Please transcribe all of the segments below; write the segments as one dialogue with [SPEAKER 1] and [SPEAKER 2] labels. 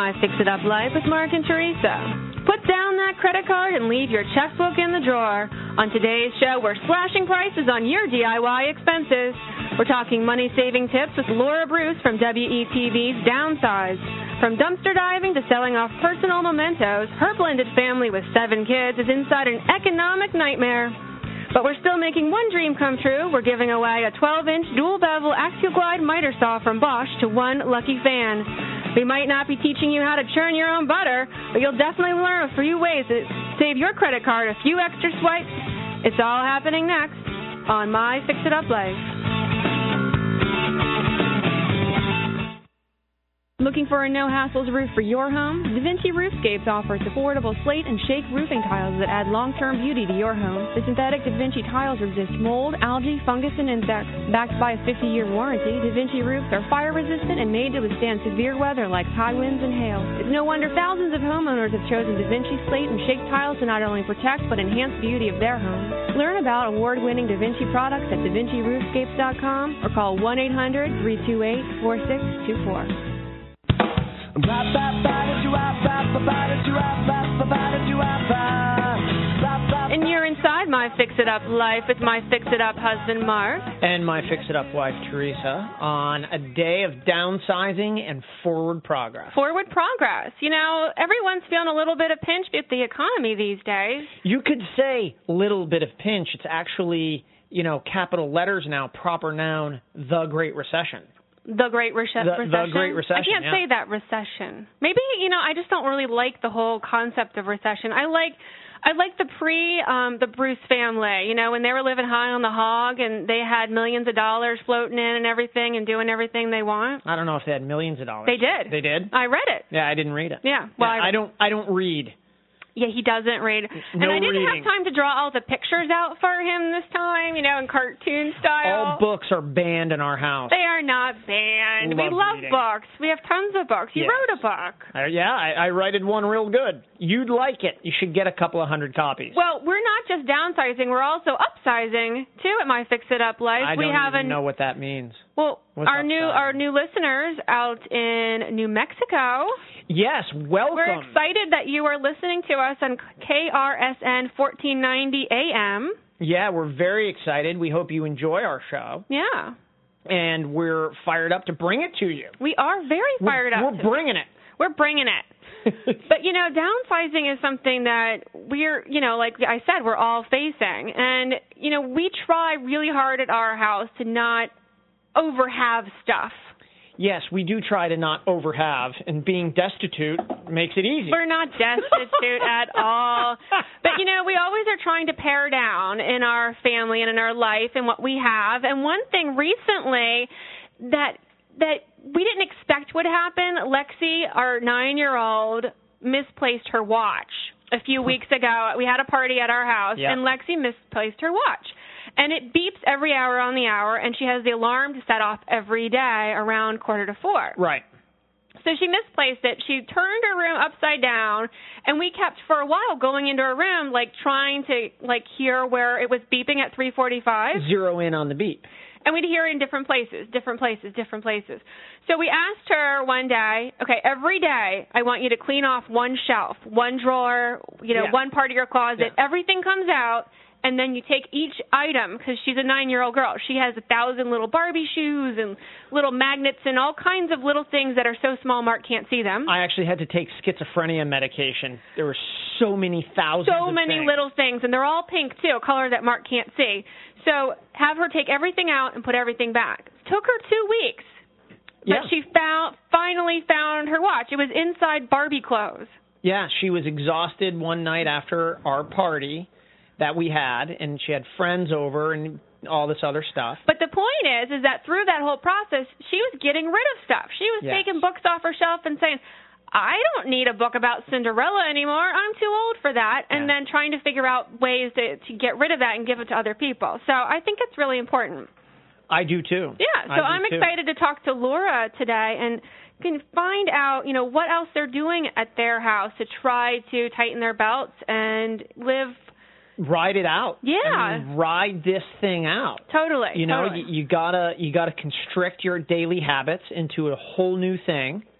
[SPEAKER 1] My Fix-It-Up Life with Mark and Teresa. Put down that credit card and leave your checkbook in the drawer. On today's show, we're slashing prices on your DIY expenses. We're talking money-saving tips with Laura Bruce from WETV's Downsized. From dumpster diving to selling off personal mementos, her blended family with 7 kids is inside an economic nightmare. But we're still making one dream come true. We're giving away a 12-inch dual-bevel AxioGlide miter saw from Bosch to one lucky fan. We might not be teaching you how to churn your own butter, but you'll definitely learn a few ways to save your credit card a few extra swipes. It's all happening next on My Fix-It-Up Life. Looking for a no-hassles roof for your home? DaVinci Roofscapes offers affordable slate and shake roofing tiles that add long-term beauty to your home. The synthetic DaVinci tiles resist mold, algae, fungus, and insects. Backed by a 50-year warranty, DaVinci roofs are fire-resistant and made to withstand severe weather like high winds and hail. It's no wonder thousands of homeowners have chosen DaVinci slate and shake tiles to not only protect but enhance the beauty of their homes. Learn about award-winning DaVinci products at DaVinciRoofscapes.com or call 1-800-328-4624. And you're inside My Fix-It-Up Life with my Fix-It-Up husband, Mark.
[SPEAKER 2] And my Fix-It-Up wife, Teresa, on a day of downsizing and forward progress.
[SPEAKER 1] Forward progress. You know, everyone's feeling a little bit of pinch with the economy these days.
[SPEAKER 2] You could say little bit of pinch. It's actually, capital letters now, proper noun, the Great Recession.
[SPEAKER 1] The Great Recession?
[SPEAKER 2] The Great Recession,
[SPEAKER 1] I can't say that, recession. Maybe, I just don't really like the whole concept of recession. I like the the Bruce family, when they were living high on the hog and they had millions of dollars floating in and everything and doing everything they want.
[SPEAKER 2] I don't know if they had millions of dollars.
[SPEAKER 1] They did.
[SPEAKER 2] They did?
[SPEAKER 1] I read it.
[SPEAKER 2] Yeah, I didn't read it.
[SPEAKER 1] Yeah. Well,
[SPEAKER 2] I don't read.
[SPEAKER 1] Yeah, he doesn't read.
[SPEAKER 2] No
[SPEAKER 1] and I didn't
[SPEAKER 2] reading.
[SPEAKER 1] have time to draw all the pictures out for him this time, in cartoon style.
[SPEAKER 2] All books are banned in our house.
[SPEAKER 1] They are not banned. We love
[SPEAKER 2] reading.
[SPEAKER 1] books. We have tons of books. You wrote a book.
[SPEAKER 2] I rated one real good. You'd like it. You should get a couple of 100 copies.
[SPEAKER 1] Well, we're not just downsizing. We're also upsizing, too, at My Fix-It-Up Life.
[SPEAKER 2] I don't even know what that means.
[SPEAKER 1] Well, our new listeners out in New Mexico.
[SPEAKER 2] Yes, welcome.
[SPEAKER 1] We're excited that you are listening to us on KRSN 1490 AM.
[SPEAKER 2] Yeah, we're very excited. We hope you enjoy our show.
[SPEAKER 1] Yeah.
[SPEAKER 2] And we're fired up to bring it to you.
[SPEAKER 1] We are very fired up.
[SPEAKER 2] We're bringing it.
[SPEAKER 1] We're bringing it. But, downsizing is something that we're, like I said, we're all facing. And, we try really hard at our house to not overhave stuff.
[SPEAKER 2] Yes, we do try to not overhave, and being destitute makes it easy.
[SPEAKER 1] We're not destitute at all. But, we always are trying to pare down in our family and in our life and what we have. And one thing recently that we didn't expect would happen, Lexi, our 9-year-old, misplaced her watch a few weeks ago. We had a party at our house, and Lexi misplaced her watch. And it beeps every hour on the hour, and she has the alarm to set off every day around 3:45.
[SPEAKER 2] Right.
[SPEAKER 1] So she misplaced it. She turned her room upside down, and we kept for a while going into her room, trying to hear where it was beeping at 3:45.
[SPEAKER 2] Zero in on the beep.
[SPEAKER 1] And we'd hear it in different places. So we asked her one day, okay, every day I want you to clean off one shelf, one drawer, one part of your closet.
[SPEAKER 2] Yeah.
[SPEAKER 1] Everything comes out. And then you take each item, because she's a 9-year-old girl. She has 1,000 little Barbie shoes and little magnets and all kinds of little things that are so small Mark can't see them.
[SPEAKER 2] I actually had to take schizophrenia medication. There were so many thousands
[SPEAKER 1] So many little things, and they're all pink, too, a color that Mark can't see. So have her take everything out and put everything back. It took her 2 weeks, but she finally found her watch. It was inside Barbie clothes.
[SPEAKER 2] Yeah, she was exhausted one night after our party that we had, and she had friends over and all this other stuff.
[SPEAKER 1] But the point is that through that whole process, she was getting rid of stuff. She was taking books off her shelf and saying, I don't need a book about Cinderella anymore. I'm too old for that. And then trying to figure out ways to get rid of that and give it to other people. So I think it's really important.
[SPEAKER 2] I do, too.
[SPEAKER 1] Yeah, so I'm excited to talk to Laura today and can find out, what else they're doing at their house to try to tighten their belts and
[SPEAKER 2] ride it out.
[SPEAKER 1] Yeah.
[SPEAKER 2] I mean, ride this thing out.
[SPEAKER 1] Totally.
[SPEAKER 2] You gotta constrict your daily habits into a whole new thing,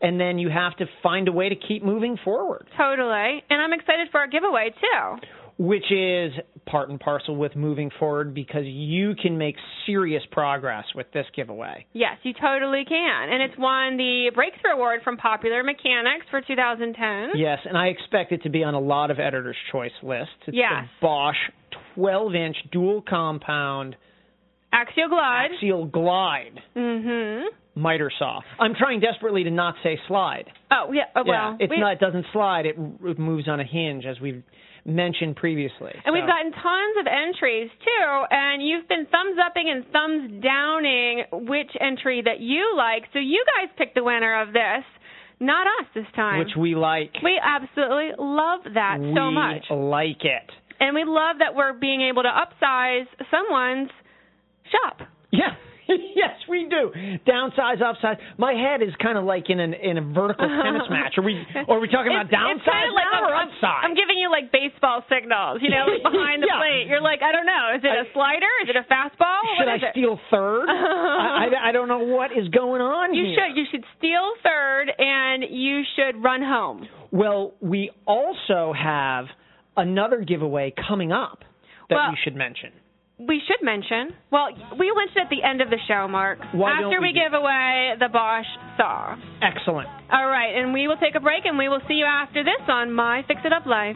[SPEAKER 2] and then you have to find a way to keep moving forward.
[SPEAKER 1] Totally. And I'm excited for our giveaway, too.
[SPEAKER 2] Which is part and parcel with moving forward, because you can make serious progress with this giveaway.
[SPEAKER 1] Yes, you totally can. And it's won the Breakthrough Award from Popular Mechanics for 2010.
[SPEAKER 2] Yes, and I expect it to be on a lot of Editor's Choice lists. It's
[SPEAKER 1] Yes.
[SPEAKER 2] the Bosch 12-inch dual compound
[SPEAKER 1] Axial Glide.
[SPEAKER 2] Axial Glide miter saw. I'm trying desperately to not say slide.
[SPEAKER 1] Oh, yeah. Oh, well,
[SPEAKER 2] yeah, it doesn't slide. It moves on a hinge, as we've mentioned previously.
[SPEAKER 1] And we've gotten tons of entries, too, and you've been thumbs-upping and thumbs-downing which entry that you like. So you guys picked the winner of this, not us this time.
[SPEAKER 2] Which we like.
[SPEAKER 1] We absolutely love that so much.
[SPEAKER 2] We like it.
[SPEAKER 1] And we love that we're being able to upsize someone's shop.
[SPEAKER 2] Yeah. Yes, we do. Downsize, upsize. My head is kind of like in a vertical tennis match. Are we talking about downsize
[SPEAKER 1] kind of like
[SPEAKER 2] or upsize?
[SPEAKER 1] I'm giving you like baseball signals, like behind the plate. You're like, I don't know. Is it a slider? Is it a fastball?
[SPEAKER 2] Should I steal third? I don't know what is going on here.
[SPEAKER 1] You should steal third, and you should run home.
[SPEAKER 2] Well, we also have another giveaway coming up that we should mention.
[SPEAKER 1] We should mention. Well, we'll mention at the end of the show, Mark. After we give away the Bosch saw.
[SPEAKER 2] Excellent.
[SPEAKER 1] All right, and we will take a break, and we will see you after this on My Fix It Up Life.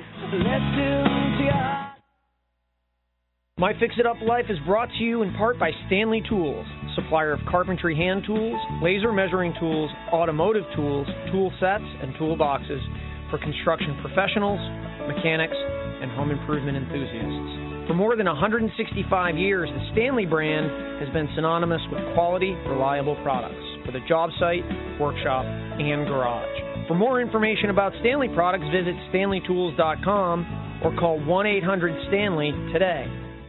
[SPEAKER 2] My Fix It Up Life is brought to you in part by Stanley Tools, supplier of carpentry hand tools, laser measuring tools, automotive tools, tool sets, and toolboxes for construction professionals, mechanics, and home improvement enthusiasts. For more than 165 years, the Stanley brand has been synonymous with quality, reliable products for the job site, workshop, and garage. For more information about Stanley products, visit StanleyTools.com or call 1-800-STANLEY today.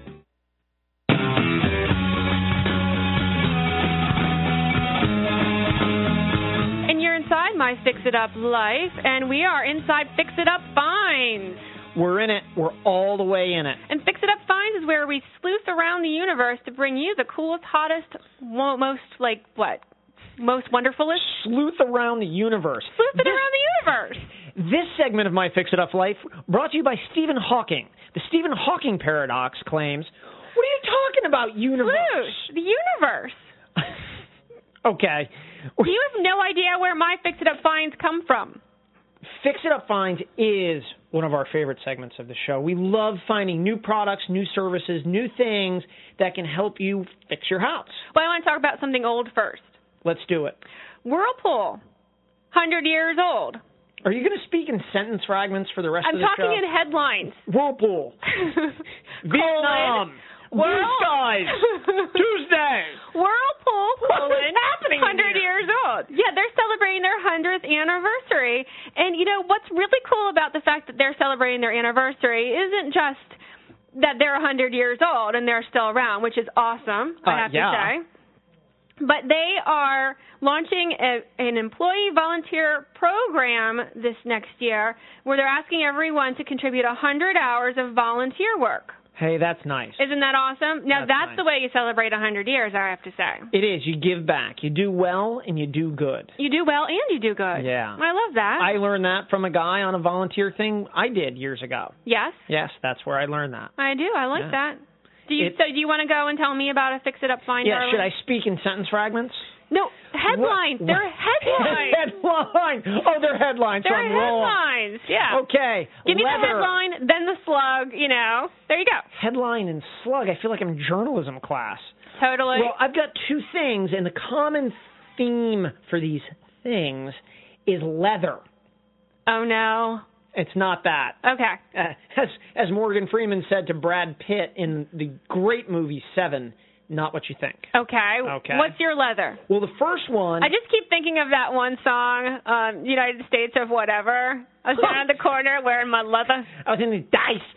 [SPEAKER 1] And you're inside My Fix It Up Life, and we are inside Fix It Up Finds.
[SPEAKER 2] We're in it. We're all the way in it.
[SPEAKER 1] And Fix It Up Finds is where we sleuth around the universe to bring you the coolest, hottest, most wonderfulest.
[SPEAKER 2] Sleuth around the universe.
[SPEAKER 1] Around the universe.
[SPEAKER 2] This segment of My Fix It Up Life brought to you by Stephen Hawking. The Stephen Hawking paradox claims, what are you talking about, universe?
[SPEAKER 1] Sleuth, the universe.
[SPEAKER 2] Okay.
[SPEAKER 1] You have no idea where My Fix It Up Finds come from.
[SPEAKER 2] Fix It Up Finds is one of our favorite segments of the show. We love finding new products, new services, new things that can help you fix your house.
[SPEAKER 1] Well, I want to talk about something old first.
[SPEAKER 2] Let's do it.
[SPEAKER 1] Whirlpool, 100 years old.
[SPEAKER 2] Are you going to speak in sentence fragments for the rest of the show?
[SPEAKER 1] I'm talking in headlines.
[SPEAKER 2] Whirlpool. Vietnam. Blue skies. Tuesday.
[SPEAKER 1] Whirlpool.
[SPEAKER 2] What is happening
[SPEAKER 1] 100 years old. Yeah, they're celebrating their 100th anniversary. And, what's really cool about the fact that they're celebrating their anniversary isn't just that they're 100 years old and they're still around, which is awesome, I have to say. But they are launching an employee volunteer program this next year where they're asking everyone to contribute 100 hours of volunteer work.
[SPEAKER 2] Hey, that's nice.
[SPEAKER 1] Isn't that awesome? Now, that's
[SPEAKER 2] nice.
[SPEAKER 1] the way you celebrate 100 years, I have to say.
[SPEAKER 2] It is. You give back. You do well and you do good.
[SPEAKER 1] You do well and you do good.
[SPEAKER 2] Yeah.
[SPEAKER 1] I love that.
[SPEAKER 2] I learned that from a guy on a volunteer thing I did years ago.
[SPEAKER 1] Yes?
[SPEAKER 2] Yes, that's where I learned that.
[SPEAKER 1] I do. I like that. So do you want to go and tell me about a Fix It Up Find?
[SPEAKER 2] Yeah, should I speak in sentence fragments?
[SPEAKER 1] No, headlines. They're headlines.
[SPEAKER 2] Headline. Oh, they're headlines.
[SPEAKER 1] They're
[SPEAKER 2] so I'm wrong.
[SPEAKER 1] headlines. Yeah.
[SPEAKER 2] Okay.
[SPEAKER 1] Give me the headline, then the slug. There you go.
[SPEAKER 2] Headline and slug. I feel like I'm in journalism class.
[SPEAKER 1] Totally.
[SPEAKER 2] Well, I've got two things, and the common theme for these things is leather.
[SPEAKER 1] Oh no.
[SPEAKER 2] It's not that.
[SPEAKER 1] Okay.
[SPEAKER 2] As Morgan Freeman said to Brad Pitt in the great movie Seven, not what you think.
[SPEAKER 1] Okay. What's your leather?
[SPEAKER 2] Well, the first one...
[SPEAKER 1] I just keep thinking of that one song, United States of Whatever. I was down in the corner wearing my leather.
[SPEAKER 2] I was in the dice.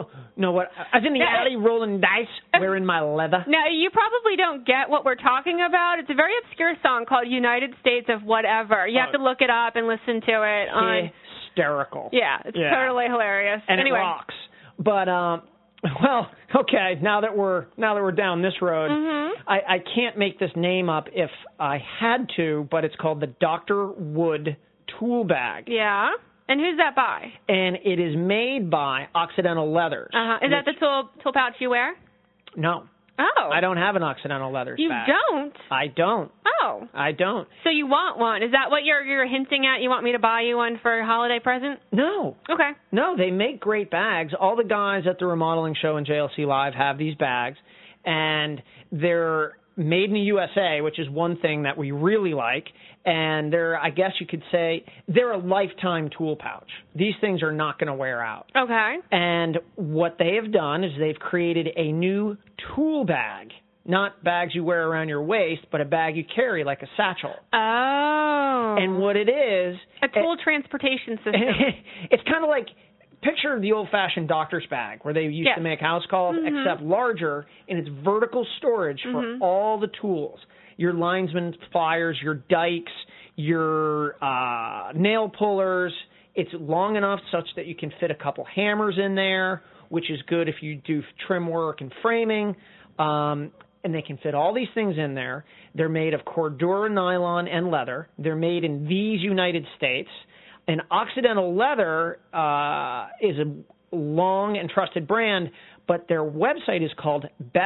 [SPEAKER 2] I was in the alley rolling dice wearing my leather.
[SPEAKER 1] Now, you probably don't get what we're talking about. It's a very obscure song called United States of Whatever. You have to look it up and listen to it.
[SPEAKER 2] Hysterical.
[SPEAKER 1] Yeah, it's totally hilarious.
[SPEAKER 2] And
[SPEAKER 1] anyway.
[SPEAKER 2] it rocks. But Well, okay. Now that we're down this road, I can't make this name up if I had to, but it's called the Dr. Wood Tool Bag.
[SPEAKER 1] Yeah. And who's that by?
[SPEAKER 2] And it is made by Occidental Leathers.
[SPEAKER 1] Is that the tool pouch you wear?
[SPEAKER 2] No.
[SPEAKER 1] Oh.
[SPEAKER 2] I don't have an Occidental Leathers bag.
[SPEAKER 1] You don't?
[SPEAKER 2] I don't.
[SPEAKER 1] Oh.
[SPEAKER 2] I don't.
[SPEAKER 1] So you want one? Is that what you're hinting at? You want me to buy you one for a holiday present?
[SPEAKER 2] No.
[SPEAKER 1] Okay.
[SPEAKER 2] No, they make great bags. All the guys at the remodeling show and JLC Live have these bags, and they're made in the USA, which is one thing that we really like. And I guess you could say, they're a lifetime tool pouch. These things are not going to wear out.
[SPEAKER 1] Okay.
[SPEAKER 2] And what they have done is they've created a new tool bag. Not bags you wear around your waist, but a bag you carry like a satchel.
[SPEAKER 1] Oh.
[SPEAKER 2] And what it is...
[SPEAKER 1] A tool transportation system.
[SPEAKER 2] It's kind of like... Picture the old-fashioned doctor's bag where they used to make house calls, except larger, and it's vertical storage for all the tools. Your linesman pliers, your dikes, your nail pullers. It's long enough such that you can fit a couple hammers in there, which is good if you do trim work and framing. And they can fit all these things in there. They're made of Cordura nylon and leather. They're made in these United States. And Occidental Leather is a long and trusted brand, but their website is called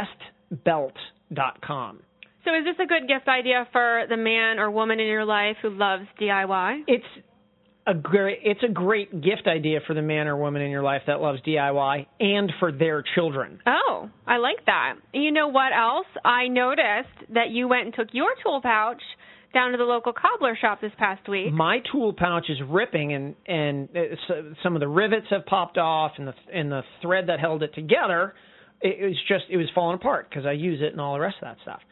[SPEAKER 2] bestbelt.com.
[SPEAKER 1] So is this a good gift idea for the man or woman in your life who loves DIY?
[SPEAKER 2] It's a great gift idea for the man or woman in your life that loves DIY and for their children.
[SPEAKER 1] Oh, I like that. You know what else? I noticed that you went and took your tool pouch down to the local cobbler shop this past week.
[SPEAKER 2] My tool pouch is ripping, and some of the rivets have popped off, and the thread that held it together, it was falling apart because I use it and all the rest of that stuff.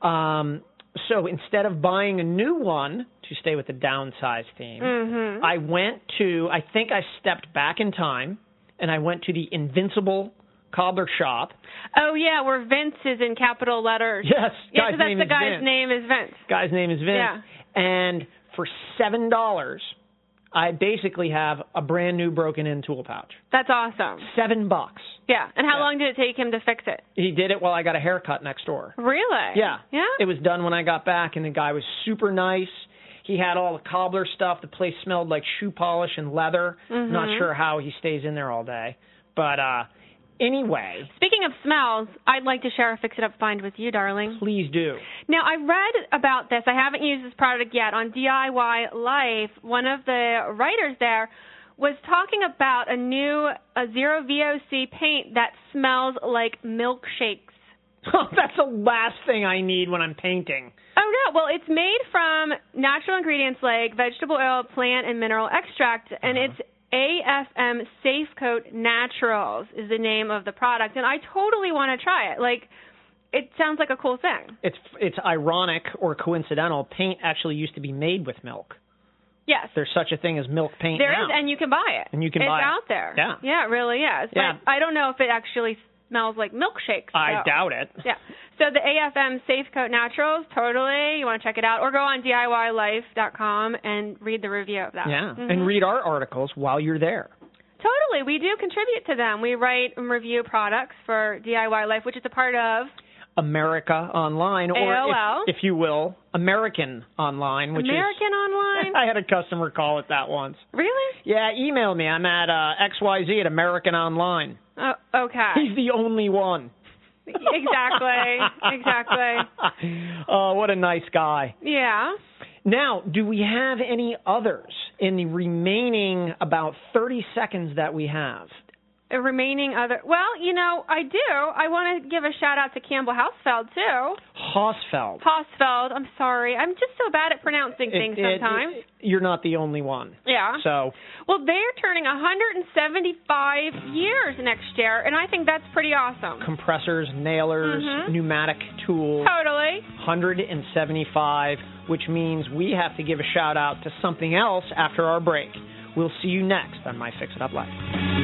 [SPEAKER 2] So instead of buying a new one, to stay with the downsize theme, I think I stepped back in time, and I went to the Invincible cobbler shop.
[SPEAKER 1] Oh, yeah, where Vince is in capital letters.
[SPEAKER 2] Yes,
[SPEAKER 1] the guy's name is Vince.
[SPEAKER 2] Guy's name is Vince.
[SPEAKER 1] Yeah.
[SPEAKER 2] And for $7, I basically have a brand new broken-in tool pouch.
[SPEAKER 1] That's awesome.
[SPEAKER 2] $7.
[SPEAKER 1] Yeah. And how long did it take him to fix it?
[SPEAKER 2] He did it while I got a haircut next door.
[SPEAKER 1] Really?
[SPEAKER 2] Yeah.
[SPEAKER 1] Yeah?
[SPEAKER 2] It was done when I got back, and the guy was super nice. He had all the cobbler stuff. The place smelled like shoe polish and leather. Not sure how he stays in there all day. But anyway. Speaking
[SPEAKER 1] of smells, I'd like to share a fix-it-up find with you, darling.
[SPEAKER 2] Please do.
[SPEAKER 1] Now, I read about this. I haven't used this product yet. On DIY Life, one of the writers there was talking about a new Zero VOC paint that smells like milkshakes.
[SPEAKER 2] Oh, that's the last thing I need when I'm painting.
[SPEAKER 1] Oh, no. Well, it's made from natural ingredients like vegetable oil, plant, and mineral extract, and it's AFM Safe Coat Naturals is the name of the product, and I totally want to try it. Like, it sounds like a cool thing.
[SPEAKER 2] It's ironic or coincidental. Paint actually used to be made with milk.
[SPEAKER 1] Yes.
[SPEAKER 2] There's such a thing as milk paint
[SPEAKER 1] There
[SPEAKER 2] now.
[SPEAKER 1] is, and you can buy it.
[SPEAKER 2] And you can buy it.
[SPEAKER 1] It's out there.
[SPEAKER 2] Yeah.
[SPEAKER 1] Yeah, it really is.
[SPEAKER 2] Yeah.
[SPEAKER 1] But I don't know if it actually smells like milkshakes.
[SPEAKER 2] I doubt it.
[SPEAKER 1] Yeah. So the AFM Safe Coat Naturals, totally. You want to check it out. Or go on DIYlife.com and read the review of that.
[SPEAKER 2] Yeah. And read our articles while you're there.
[SPEAKER 1] Totally. We do contribute to them. We write and review products for DIY Life, which is a part of
[SPEAKER 2] America Online, or
[SPEAKER 1] AOL.
[SPEAKER 2] if you will, American Online. Which
[SPEAKER 1] American Online?
[SPEAKER 2] I had a customer call it that once.
[SPEAKER 1] Really?
[SPEAKER 2] Yeah, email me. I'm at XYZ at American Online.
[SPEAKER 1] Oh, okay.
[SPEAKER 2] He's the only one.
[SPEAKER 1] Exactly.
[SPEAKER 2] Oh, what a nice guy.
[SPEAKER 1] Yeah.
[SPEAKER 2] Now, do we have any others in the remaining about 30 seconds that we have?
[SPEAKER 1] Remaining other... Well, you know, I do. I want to give a shout-out to Campbell Hausfeld, too.
[SPEAKER 2] Hausfeld.
[SPEAKER 1] I'm sorry. I'm just so bad at pronouncing things sometimes.
[SPEAKER 2] You're not the only one.
[SPEAKER 1] Yeah.
[SPEAKER 2] So...
[SPEAKER 1] Well, they're turning 175 years next year, and I think that's pretty awesome.
[SPEAKER 2] Compressors, nailers, pneumatic tools.
[SPEAKER 1] Totally.
[SPEAKER 2] 175, which means we have to give a shout-out to something else after our break. We'll see you next on My Fix It Up Life.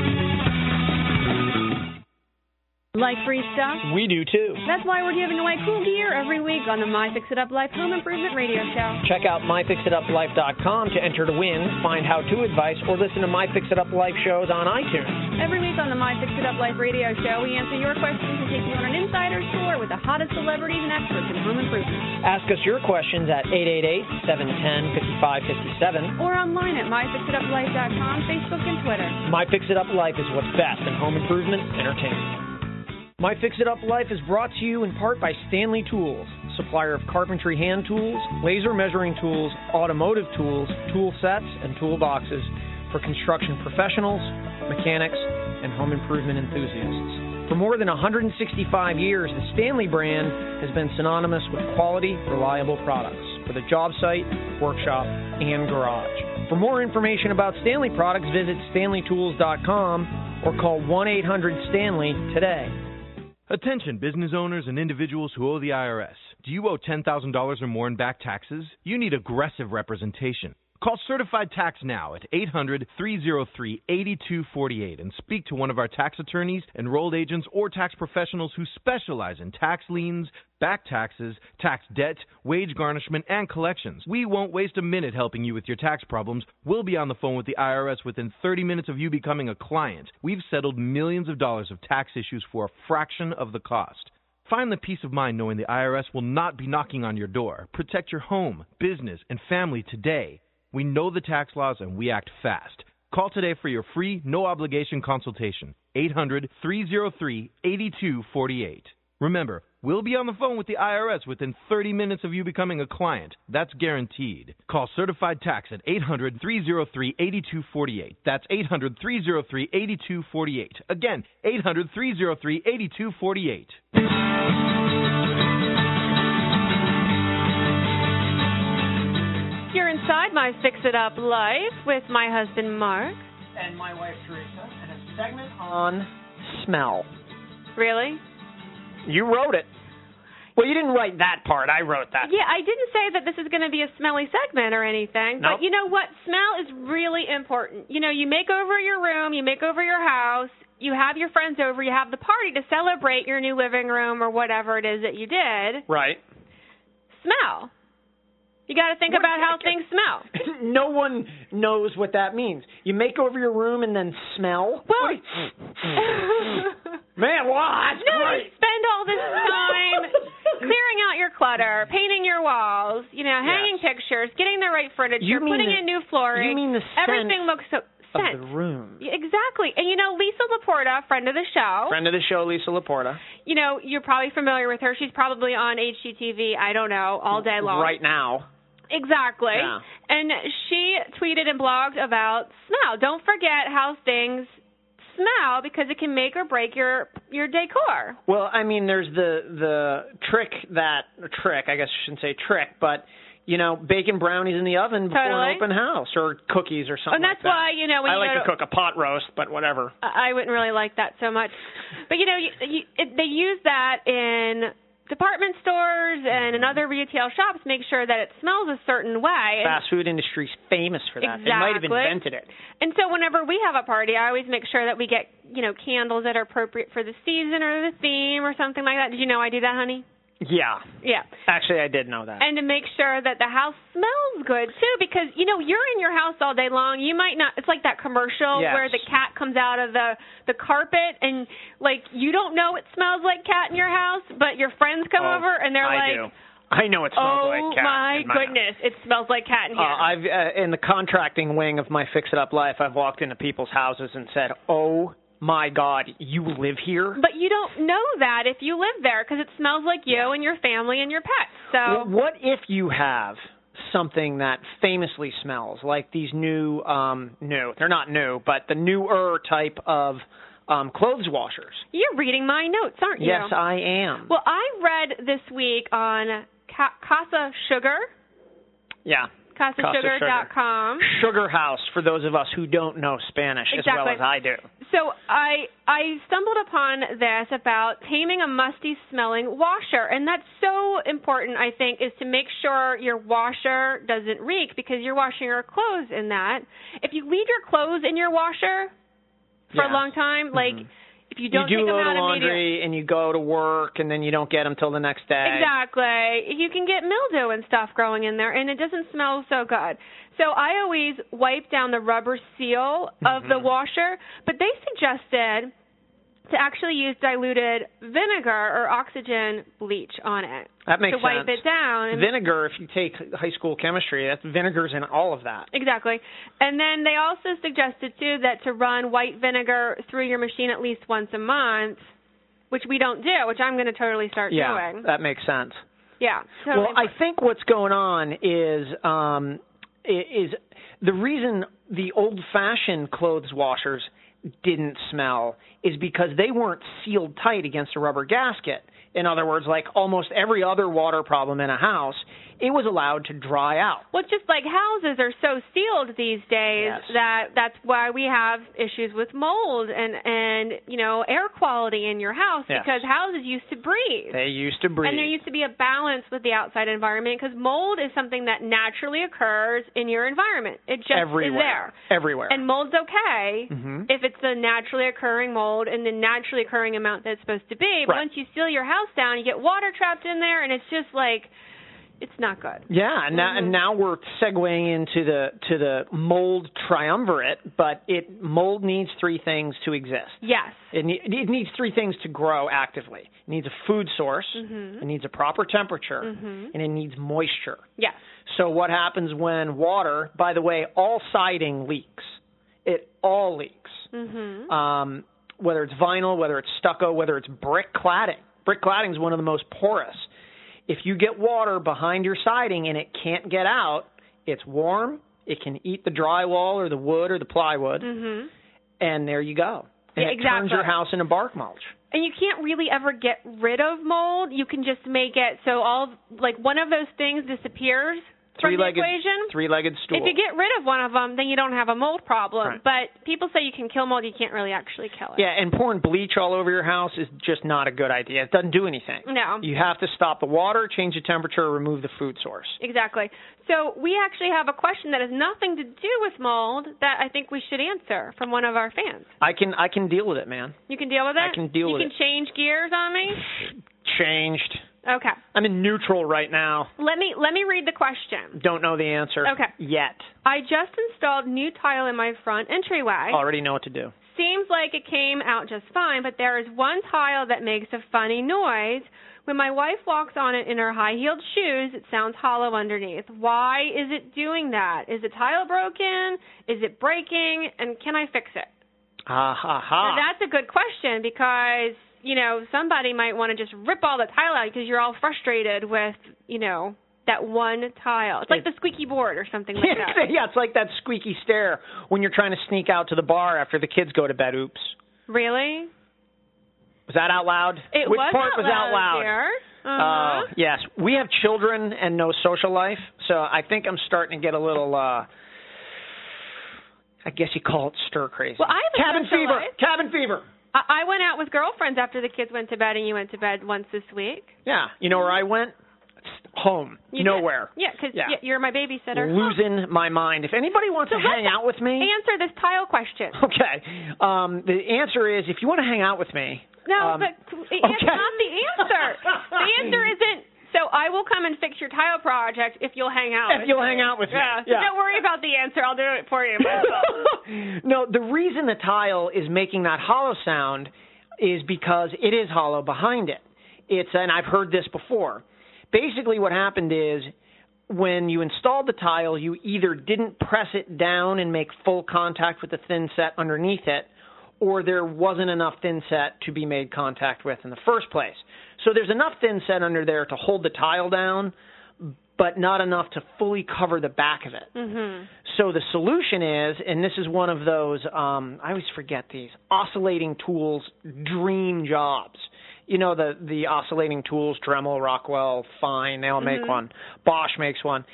[SPEAKER 1] Like free stuff?
[SPEAKER 2] We do, too.
[SPEAKER 1] That's why we're giving away cool gear every week on the My Fix It Up Life Home Improvement Radio Show.
[SPEAKER 2] Check out MyFixItUpLife.com to enter to win, find how-to advice, or listen to My Fix It Up Life shows on iTunes.
[SPEAKER 3] Every week on the My Fix It Up Life radio show, we answer your questions and take you on an insider's tour with the hottest celebrities and experts in home improvement.
[SPEAKER 2] Ask us your questions at 888-710-5557.
[SPEAKER 3] Or online at myfixituplife.com, Facebook, and Twitter.
[SPEAKER 2] My Fix It Up Life is what's best in home improvement entertainment. My Fix It Up Life is brought to you in part by Stanley Tools, supplier of carpentry hand tools, laser measuring tools, automotive tools, tool sets, and toolboxes for construction professionals, mechanics, and home improvement enthusiasts. For more than 165 years, the Stanley brand has been synonymous with quality, reliable products for the job site, workshop, and garage. For more information about Stanley products, visit stanleytools.com or call 1-800-STANLEY today.
[SPEAKER 4] Attention business owners and individuals who owe the IRS. Do you owe $10,000 or more in back taxes? You need aggressive representation. Call Certified Tax now at 800-303-8248 and speak to one of our tax attorneys, enrolled agents, or tax professionals who specialize in tax liens, back taxes, tax debt, wage garnishment, and collections. We won't waste a minute helping you with your tax problems. We'll be on the phone with the IRS within 30 minutes of you becoming a client. We've settled millions of dollars of tax issues for a fraction of the cost. Find the peace of mind knowing the IRS will not be knocking on your door. Protect your home, business, and family today. We know the tax laws and we act fast. Call today for your free, no-obligation consultation. 800-303-8248. Remember, we'll be on the phone with the IRS within 30 minutes of you becoming a client. That's guaranteed. Call Certified Tax at 800-303-8248. That's 800-303-8248. Again, 800-303-8248.
[SPEAKER 1] You're inside My Fix It Up Life with my husband, Mark.
[SPEAKER 2] And my wife, Teresa, and a segment on smell.
[SPEAKER 1] Really?
[SPEAKER 2] You wrote it. Well, you didn't write that part. I wrote that.
[SPEAKER 1] Yeah, I didn't say that this is going to be a smelly segment or anything.
[SPEAKER 2] Nope.
[SPEAKER 1] But you know what? Smell is really important. You know, you make over your room, you make over your house, you have your friends over, you have the party to celebrate your new living room or whatever it is that you did.
[SPEAKER 2] Right.
[SPEAKER 1] Smell. You got to think about how things smell.
[SPEAKER 2] No one knows what that means. You make over your room and then smell?
[SPEAKER 1] Well,
[SPEAKER 2] man, wow, that's great.
[SPEAKER 1] You spend all this time clearing out your clutter, painting your walls, hanging pictures, getting the right furniture, putting in new flooring.
[SPEAKER 2] You mean the scent
[SPEAKER 1] everything looks so
[SPEAKER 2] of the room.
[SPEAKER 1] Exactly. And Lisa Laporta, friend of the show.
[SPEAKER 2] Friend of the show, Lisa Laporta.
[SPEAKER 1] You're probably familiar with her. She's probably on HGTV, I don't know, all day long.
[SPEAKER 2] Right now.
[SPEAKER 1] Exactly.
[SPEAKER 2] Yeah.
[SPEAKER 1] And she tweeted and blogged about smell. Don't forget how things smell because it can make or break your decor.
[SPEAKER 2] Well, I mean, there's the trick, I guess I shouldn't say trick, but baking brownies in the oven before an open house or cookies or something.
[SPEAKER 1] And that's
[SPEAKER 2] like that.
[SPEAKER 1] why, when
[SPEAKER 2] I like to cook a pot roast, but whatever.
[SPEAKER 1] I wouldn't really like that so much. But, they use that in department stores and in other retail shops, make sure that it smells a certain way.
[SPEAKER 2] Fast food industry's famous for that.
[SPEAKER 1] Exactly.
[SPEAKER 2] They might have invented it.
[SPEAKER 1] And so whenever we have a party, I always make sure that we get, candles that are appropriate for the season or the theme or something like that. Did you know I do that, honey?
[SPEAKER 2] Yeah.
[SPEAKER 1] Yeah.
[SPEAKER 2] Actually, I did know that.
[SPEAKER 1] And to make sure that the house smells good, too, because, you're in your house all day long. You might not, it's like that commercial where the cat comes out of the carpet and, you don't know it smells like cat in your house, but your friends come over and they're
[SPEAKER 2] I do. I know it smells like cat.
[SPEAKER 1] Oh, my goodness, it smells like cat in here.
[SPEAKER 2] I've in the contracting wing of my Fix It Up Life, I've walked into people's houses and said, oh, my God, you live here?
[SPEAKER 1] But you don't know that if you live there because it smells like you and your family and your pets. So,
[SPEAKER 2] well, what if you have something that famously smells like these new, they're not new, but the newer type of clothes washers? You're
[SPEAKER 1] reading my notes, aren't you?
[SPEAKER 2] Yes, I am.
[SPEAKER 1] Well, I read this week on Casa Sugar.
[SPEAKER 2] Yeah.
[SPEAKER 1] CasaSugar.com.
[SPEAKER 2] Sugar House, for those of us who don't know Spanish as well as I do.
[SPEAKER 1] So I stumbled upon this about taming a musty-smelling washer, and that's so important, I think, is to make sure your washer doesn't reek because you're washing your clothes in that. If you leave your clothes in your washer for a long time, if you don't
[SPEAKER 5] you
[SPEAKER 1] take
[SPEAKER 5] do a
[SPEAKER 1] them
[SPEAKER 5] load
[SPEAKER 1] out
[SPEAKER 5] of laundry
[SPEAKER 1] immediately.
[SPEAKER 5] and you go to work and then you don't get them till the next day.
[SPEAKER 1] Exactly. You can get mildew and stuff growing in there, and it doesn't smell so good. So I always wipe down the rubber seal of the washer, but they suggested to actually use diluted vinegar or oxygen bleach on it.
[SPEAKER 5] That makes
[SPEAKER 1] sense. To wipe it down.
[SPEAKER 5] Vinegar, if you take high school chemistry, that's vinegar's in all of that.
[SPEAKER 1] Exactly. And then they also suggested, too, that to run white vinegar through your machine at least once a month, which we don't do, which I'm going to totally start doing.
[SPEAKER 5] Yeah, that makes sense.
[SPEAKER 1] Yeah. Totally.
[SPEAKER 5] Well, I think what's going on is the reason the old-fashioned clothes washers didn't smell is because they weren't sealed tight against a rubber gasket. In other words, like almost every other water problem in a house, it was allowed to dry out.
[SPEAKER 1] Well, just like houses are so sealed these days that's why we have issues with mold and air quality in your house because houses used to breathe.
[SPEAKER 5] They used to breathe.
[SPEAKER 1] And there used to be a balance with the outside environment because mold is something that naturally occurs in your environment. It just is there.
[SPEAKER 5] Everywhere.
[SPEAKER 1] And mold's okay if it's the naturally occurring mold and the naturally occurring amount that it's supposed to be. But once you seal your house down, you get water trapped in there, and it's just like, it's not good.
[SPEAKER 5] Yeah, and now we're segueing into the mold triumvirate, but mold needs three things to exist.
[SPEAKER 1] Yes.
[SPEAKER 5] It needs three things to grow actively. It needs a food source, it needs a proper temperature, and it needs moisture.
[SPEAKER 1] Yes.
[SPEAKER 5] So what happens when water, by the way, all siding leaks. It all leaks. Whether it's vinyl, whether it's stucco, whether it's brick cladding. Brick cladding is one of the most porous. If you get water behind your siding and it can't get out, it's warm, it can eat the drywall or the wood or the plywood, and there you go. And it turns your house into bark mulch.
[SPEAKER 1] And you can't really ever get rid of mold. You can just make it so one of those things disappears from the equation.
[SPEAKER 5] Three-legged stool.
[SPEAKER 1] If you get rid of one of them, then you don't have a mold problem. But people say you can kill mold. You can't really actually kill it.
[SPEAKER 5] Yeah, and pouring bleach all over your house is just not a good idea. It doesn't do anything.
[SPEAKER 1] No.
[SPEAKER 5] You have to stop the water, change the temperature, remove the food source.
[SPEAKER 1] Exactly. So we actually have a question that has nothing to do with mold that I think we should answer from one of our fans.
[SPEAKER 5] I can deal with it, man.
[SPEAKER 1] You can deal with it?
[SPEAKER 5] I can deal with it.
[SPEAKER 1] You can change gears on me?
[SPEAKER 5] Changed.
[SPEAKER 1] Okay.
[SPEAKER 5] I'm in neutral right now.
[SPEAKER 1] Let me read the question.
[SPEAKER 5] Don't know the answer yet.
[SPEAKER 1] I just installed new tile in my front entryway.
[SPEAKER 5] Already know what to do.
[SPEAKER 1] Seems like it came out just fine, but there is one tile that makes a funny noise. When my wife walks on it in her high-heeled shoes, it sounds hollow underneath. Why is it doing that? Is the tile broken? Is it breaking? And can I fix it? Now, that's a good question because somebody might want to just rip all the tile out because you're all frustrated with, that one tile. It's like the squeaky board or something like that.
[SPEAKER 5] Yeah, it's like that squeaky stair when you're trying to sneak out to the bar after the kids go to bed. Oops.
[SPEAKER 1] Really?
[SPEAKER 5] Was that out loud?
[SPEAKER 1] Which part
[SPEAKER 5] was out loud?
[SPEAKER 1] Here.
[SPEAKER 5] Yes. We have children and no social life, so I think I'm starting to get a little, I guess you call it stir crazy.
[SPEAKER 1] Well, I have
[SPEAKER 5] cabin
[SPEAKER 1] social
[SPEAKER 5] fever.
[SPEAKER 1] life.
[SPEAKER 5] Cabin fever.
[SPEAKER 1] I went out with girlfriends after the kids went to bed, and you went to bed once this week.
[SPEAKER 5] Yeah. You know where I went? Home. Nowhere.
[SPEAKER 1] Yeah, because you're my babysitter.
[SPEAKER 5] Losing my mind. If anybody wants to hang out with me...
[SPEAKER 1] Answer this tile question.
[SPEAKER 5] Okay. The answer is, if you want to hang out with me...
[SPEAKER 1] No, but it's not the answer. The answer isn't, so I will come and fix your tile project if you'll hang out with me.
[SPEAKER 5] If you'll hang out with me.
[SPEAKER 1] So don't worry about the answer. I'll do it for you myself.
[SPEAKER 5] No, the reason the tile is making that hollow sound is because it is hollow behind it. And I've heard this before. Basically what happened is when you installed the tile, you either didn't press it down and make full contact with the thin set underneath it, or there wasn't enough thin set to be made contact with in the first place. So there's enough thin set under there to hold the tile down, but not enough to fully cover the back of it. So the solution is, and this is one of those, I always forget these, oscillating tools dream jobs. You know, the oscillating tools, Dremel, Rockwell, Fine, they all make one. Bosch makes one.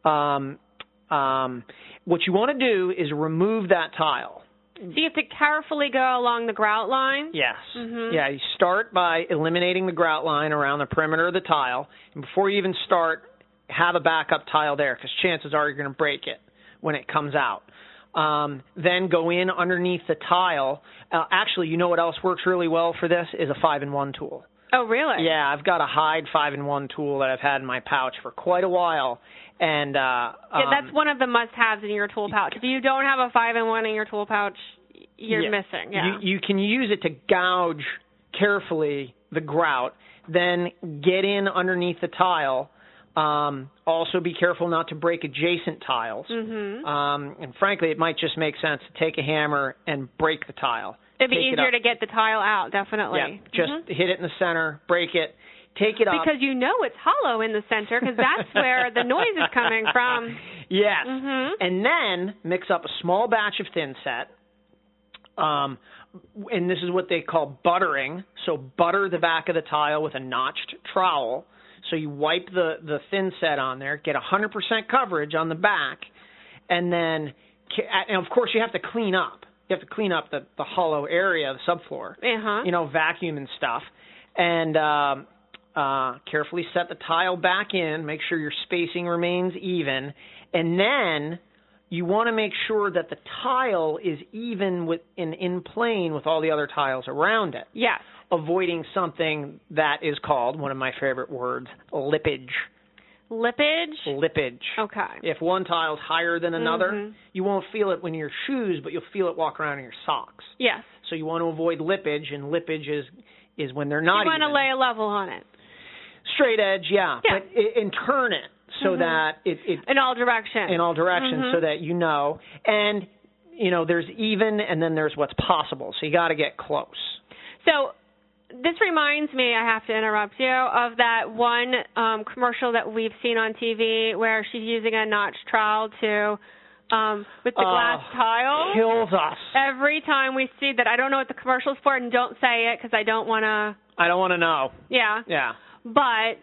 [SPEAKER 5] What you want to do is remove that tile.
[SPEAKER 1] So you have to carefully go along the grout line?
[SPEAKER 5] Yes. Yeah, you start by eliminating the grout line around the perimeter of the tile. And before you even start, have a backup tile there because chances are you're going to break it when it comes out. Then go in underneath the tile. Actually, you know what else works really well for this is a 5-in-1 tool.
[SPEAKER 1] Oh, really?
[SPEAKER 5] Yeah, I've got a Hyde 5-in-1 tool that I've had in my pouch for quite a while. And
[SPEAKER 1] that's one of the must-haves in your tool pouch. If you don't have a 5-in-1 in your tool pouch, you're missing. Yeah.
[SPEAKER 5] You can use it to gouge carefully the grout, then get in underneath the tile. Also be careful not to break adjacent tiles.
[SPEAKER 1] Mm-hmm.
[SPEAKER 5] And frankly, it might just make sense to take a hammer and break the tile.
[SPEAKER 1] It'd be easier to get the tile out, definitely.
[SPEAKER 5] Yeah, just hit it in the center, break it, take it up.
[SPEAKER 1] Because you know it's hollow in the center, because that's where the noise is coming from.
[SPEAKER 5] Yes.
[SPEAKER 1] Mm-hmm.
[SPEAKER 5] And then mix up a small batch of thin set. And this is what they call buttering. So butter the back of the tile with a notched trowel. So you wipe the thin set on there, get 100% coverage on the back, and then, and of course, you have to clean up. You have to clean up the hollow area, the subfloor. Vacuum and stuff. And carefully set the tile back in, make sure your spacing remains even, and then you want to make sure that the tile is even in plane with all the other tiles around it.
[SPEAKER 1] Yes.
[SPEAKER 5] Avoiding something that is called, one of my favorite words, lippage.
[SPEAKER 1] Lippage?
[SPEAKER 5] Lippage.
[SPEAKER 1] Okay.
[SPEAKER 5] If one tile's higher than another, you won't feel it when you're shoes, but you'll feel it walk around in your socks.
[SPEAKER 1] Yes.
[SPEAKER 5] So you want to avoid lippage, and lippage is when they're not even.
[SPEAKER 1] You want to lay a level on it.
[SPEAKER 5] Straight edge, yeah. But and turn it so that it
[SPEAKER 1] in all directions.
[SPEAKER 5] In all directions, so that you know. And, there's even, and then there's what's possible. So you got to get close.
[SPEAKER 1] So this reminds me, I have to interrupt you, of that one commercial that we've seen on TV where she's using a notched trowel to with the glass tile.
[SPEAKER 5] Kills us.
[SPEAKER 1] Every time we see that, I don't know what the commercial's for, and don't say it because I don't want to.
[SPEAKER 5] I don't want to know.
[SPEAKER 1] Yeah.
[SPEAKER 5] Yeah.
[SPEAKER 1] But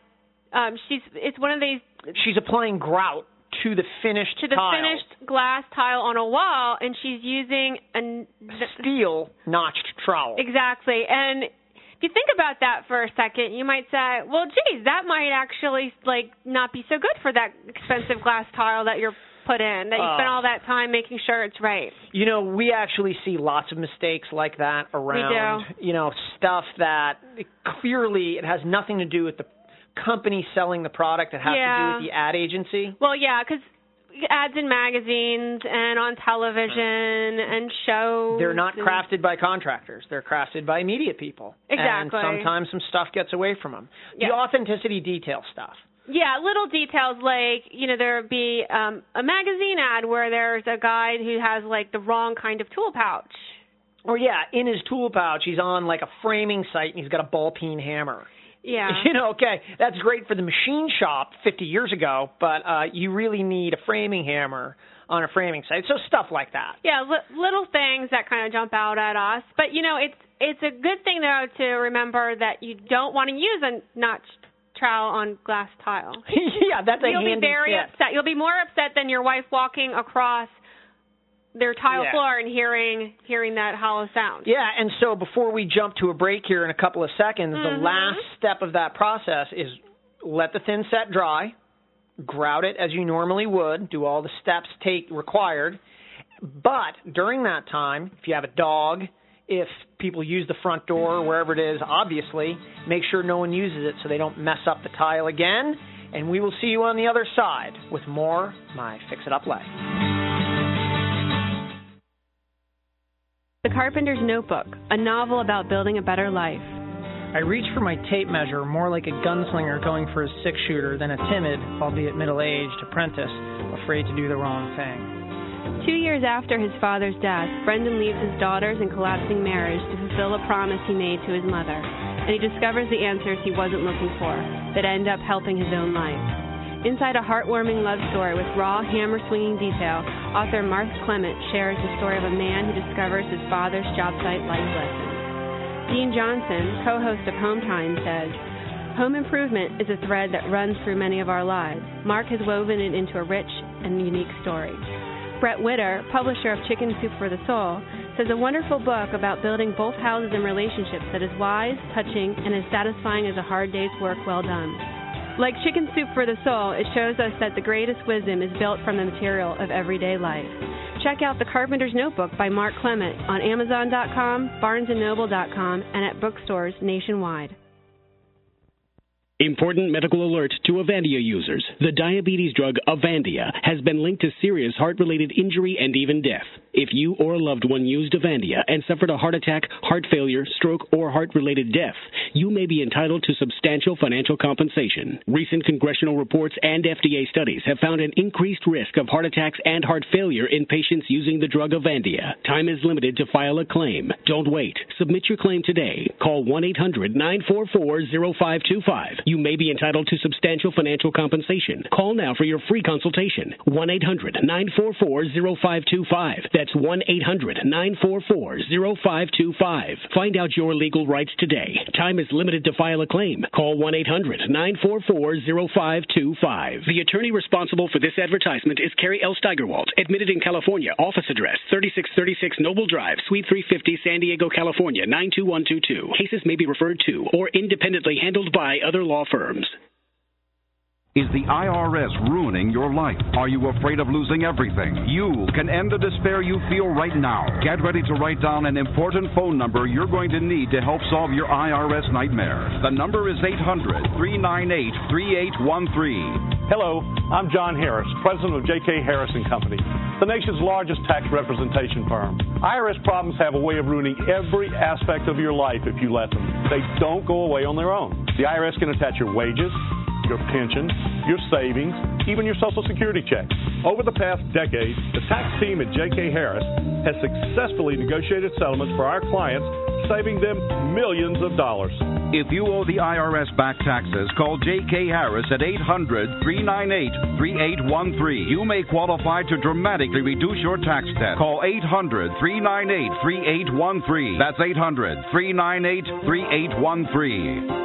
[SPEAKER 1] it's one of these.
[SPEAKER 5] She's applying grout to the finished tile.
[SPEAKER 1] Finished glass tile on a wall, and she's using a
[SPEAKER 5] steel notched trowel.
[SPEAKER 1] Exactly, and if you think about that for a second, you might say, well, geez, that might actually not be so good for that expensive glass tile that you're put in, that you spent all that time making sure it's right.
[SPEAKER 5] We actually see lots of mistakes like that around.
[SPEAKER 1] We do.
[SPEAKER 5] Stuff that clearly it has nothing to do with the company selling the product. It has to do with the ad agency.
[SPEAKER 1] Well, yeah, because ads in magazines and on television and shows.
[SPEAKER 5] They're not crafted by contractors. They're crafted by media people.
[SPEAKER 1] Exactly.
[SPEAKER 5] And sometimes some stuff gets away from them. The authenticity detail stuff.
[SPEAKER 1] Yeah, little details like, there would be a magazine ad where there's a guy who has, the wrong kind of tool pouch.
[SPEAKER 5] Or, in his tool pouch, he's on, a framing site, and he's got a ball-peen hammer.
[SPEAKER 1] Yeah.
[SPEAKER 5] Okay, that's great for the machine shop 50 years ago, but you really need a framing hammer on a framing site. So stuff like that.
[SPEAKER 1] Yeah, little things that kind of jump out at us. But, it's a good thing, though, to remember that you don't want to use a notched trowel on glass tile.
[SPEAKER 5] Yeah, that's a handy
[SPEAKER 1] You'll be very upset. You'll be more upset than your wife walking across their tile floor and hearing that hollow sound.
[SPEAKER 5] Yeah, and so before we jump to a break here in a couple of seconds, the last step of that process is let the thin set dry, grout it as you normally would, do all the steps required. But during that time, if you have a dog, if people use the front door, wherever it is, obviously, make sure no one uses it so they don't mess up the tile again. And we will see you on the other side with more My Fix It Up Life.
[SPEAKER 1] The Carpenter's Notebook, a novel about building a better life.
[SPEAKER 2] I reach for my tape measure more like a gunslinger going for his six-shooter than a timid, albeit middle-aged, apprentice afraid to do the wrong thing.
[SPEAKER 1] 2 years after his father's death, Brendan leaves his daughters and collapsing marriage to fulfill a promise he made to his mother, and he discovers the answers he wasn't looking for that end up helping his own life. Inside a heartwarming love story with raw, hammer-swinging detail, author Martha Clement shares the story of a man who discovers his father's job site life lessons. Dean Johnson, co-host of Home Time, says, home improvement is a thread that runs through many of our lives. Mark has woven it into a rich and unique story. Brett Witter, publisher of Chicken Soup for the Soul, says a wonderful book about building both houses and relationships that is wise, touching, and as satisfying as a hard day's work well done. Like Chicken Soup for the Soul, it shows us that the greatest wisdom is built from the material of everyday life. check out The Carpenter's Notebook by Mark Clement on Amazon.com, BarnesandNoble.com, and at bookstores nationwide.
[SPEAKER 6] Important medical alert to Avandia users. The diabetes drug Avandia has been linked to serious heart-related injury and even death. If you or a loved one used Avandia and suffered a heart attack, heart failure, stroke, or heart-related death, you may be entitled to substantial financial compensation. Recent congressional reports and FDA studies have found an increased risk of heart attacks and heart failure in patients using the drug Avandia. Time is limited to file a claim. Don't wait. Submit your claim today. Call 1-800-944-0525. You may be entitled to substantial financial compensation. Call now for your free consultation. 1-800-944-0525. That's 1-800-944-0525. Find out your legal rights today. Time is limited to file a claim. Call 1-800-944-0525. The attorney responsible for this advertisement is Carrie L. Steigerwalt, admitted in California. Office address 3636 Noble Drive, Suite 350, San Diego, California, 92122. Cases may be referred to or independently handled by other law firms.
[SPEAKER 7] Is the IRS ruining your life? Are you afraid of losing everything? You can end the despair you feel right now. Get ready to write down an important phone number you're going to need to help solve your IRS nightmares. The number is 800-398-3813.
[SPEAKER 8] Hello, I'm John Harris, president of J.K. Harris & Company, the nation's largest tax representation firm. IRS problems have a way of ruining every aspect of your life if you let them. They don't go away on their own. The IRS can attach your wages, your pension, your savings, even your Social Security check. Over the past decade, the tax team at J.K. Harris has successfully negotiated settlements for our clients, saving them millions of dollars.
[SPEAKER 7] If you owe the IRS back taxes, call J.K. Harris at 800-398-3813. You may qualify to dramatically reduce your tax debt. Call 800-398-3813. That's 800-398-3813.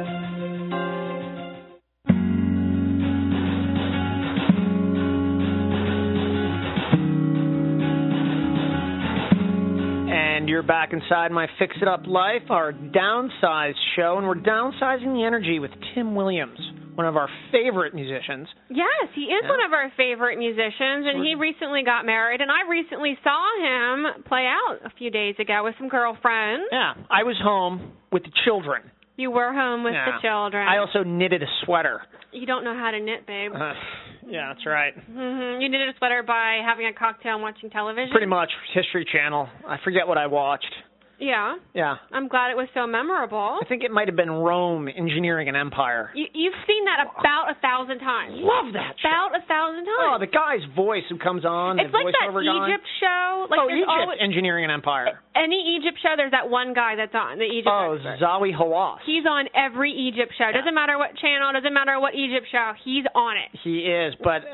[SPEAKER 5] You're back inside my Fix It Up Life, our downsized show, and we're downsizing the energy with Tim Williams, one of our favorite musicians.
[SPEAKER 1] Yes, he is one of our favorite musicians, and he recently got married, and I recently saw him play out a few days ago with some girlfriends.
[SPEAKER 5] Yeah, I was home with the children.
[SPEAKER 1] You were home with the children.
[SPEAKER 5] I also knitted a sweater.
[SPEAKER 1] You don't know how to knit, babe.
[SPEAKER 5] Yeah, that's right.
[SPEAKER 1] Mm-hmm. You knitted a sweater by having a cocktail and watching television?
[SPEAKER 5] Pretty much. History Channel. I forget what I watched.
[SPEAKER 1] Yeah.
[SPEAKER 5] Yeah.
[SPEAKER 1] I'm glad it was so memorable.
[SPEAKER 5] I think it might have been Rome, Engineering an Empire.
[SPEAKER 1] You've seen that about 1,000 times.
[SPEAKER 5] Love that show.
[SPEAKER 1] About 1,000 times.
[SPEAKER 5] Oh, the guy's voice who comes on.
[SPEAKER 1] It's like that Egypt show. Like
[SPEAKER 5] Egypt, Engineering an Empire.
[SPEAKER 1] Any Egypt show, there's that one guy that's on, the Egypt expert.
[SPEAKER 5] Zawi Hawass.
[SPEAKER 1] He's on every Egypt show. Doesn't matter what channel, doesn't matter what Egypt show, he's on it.
[SPEAKER 5] He is, but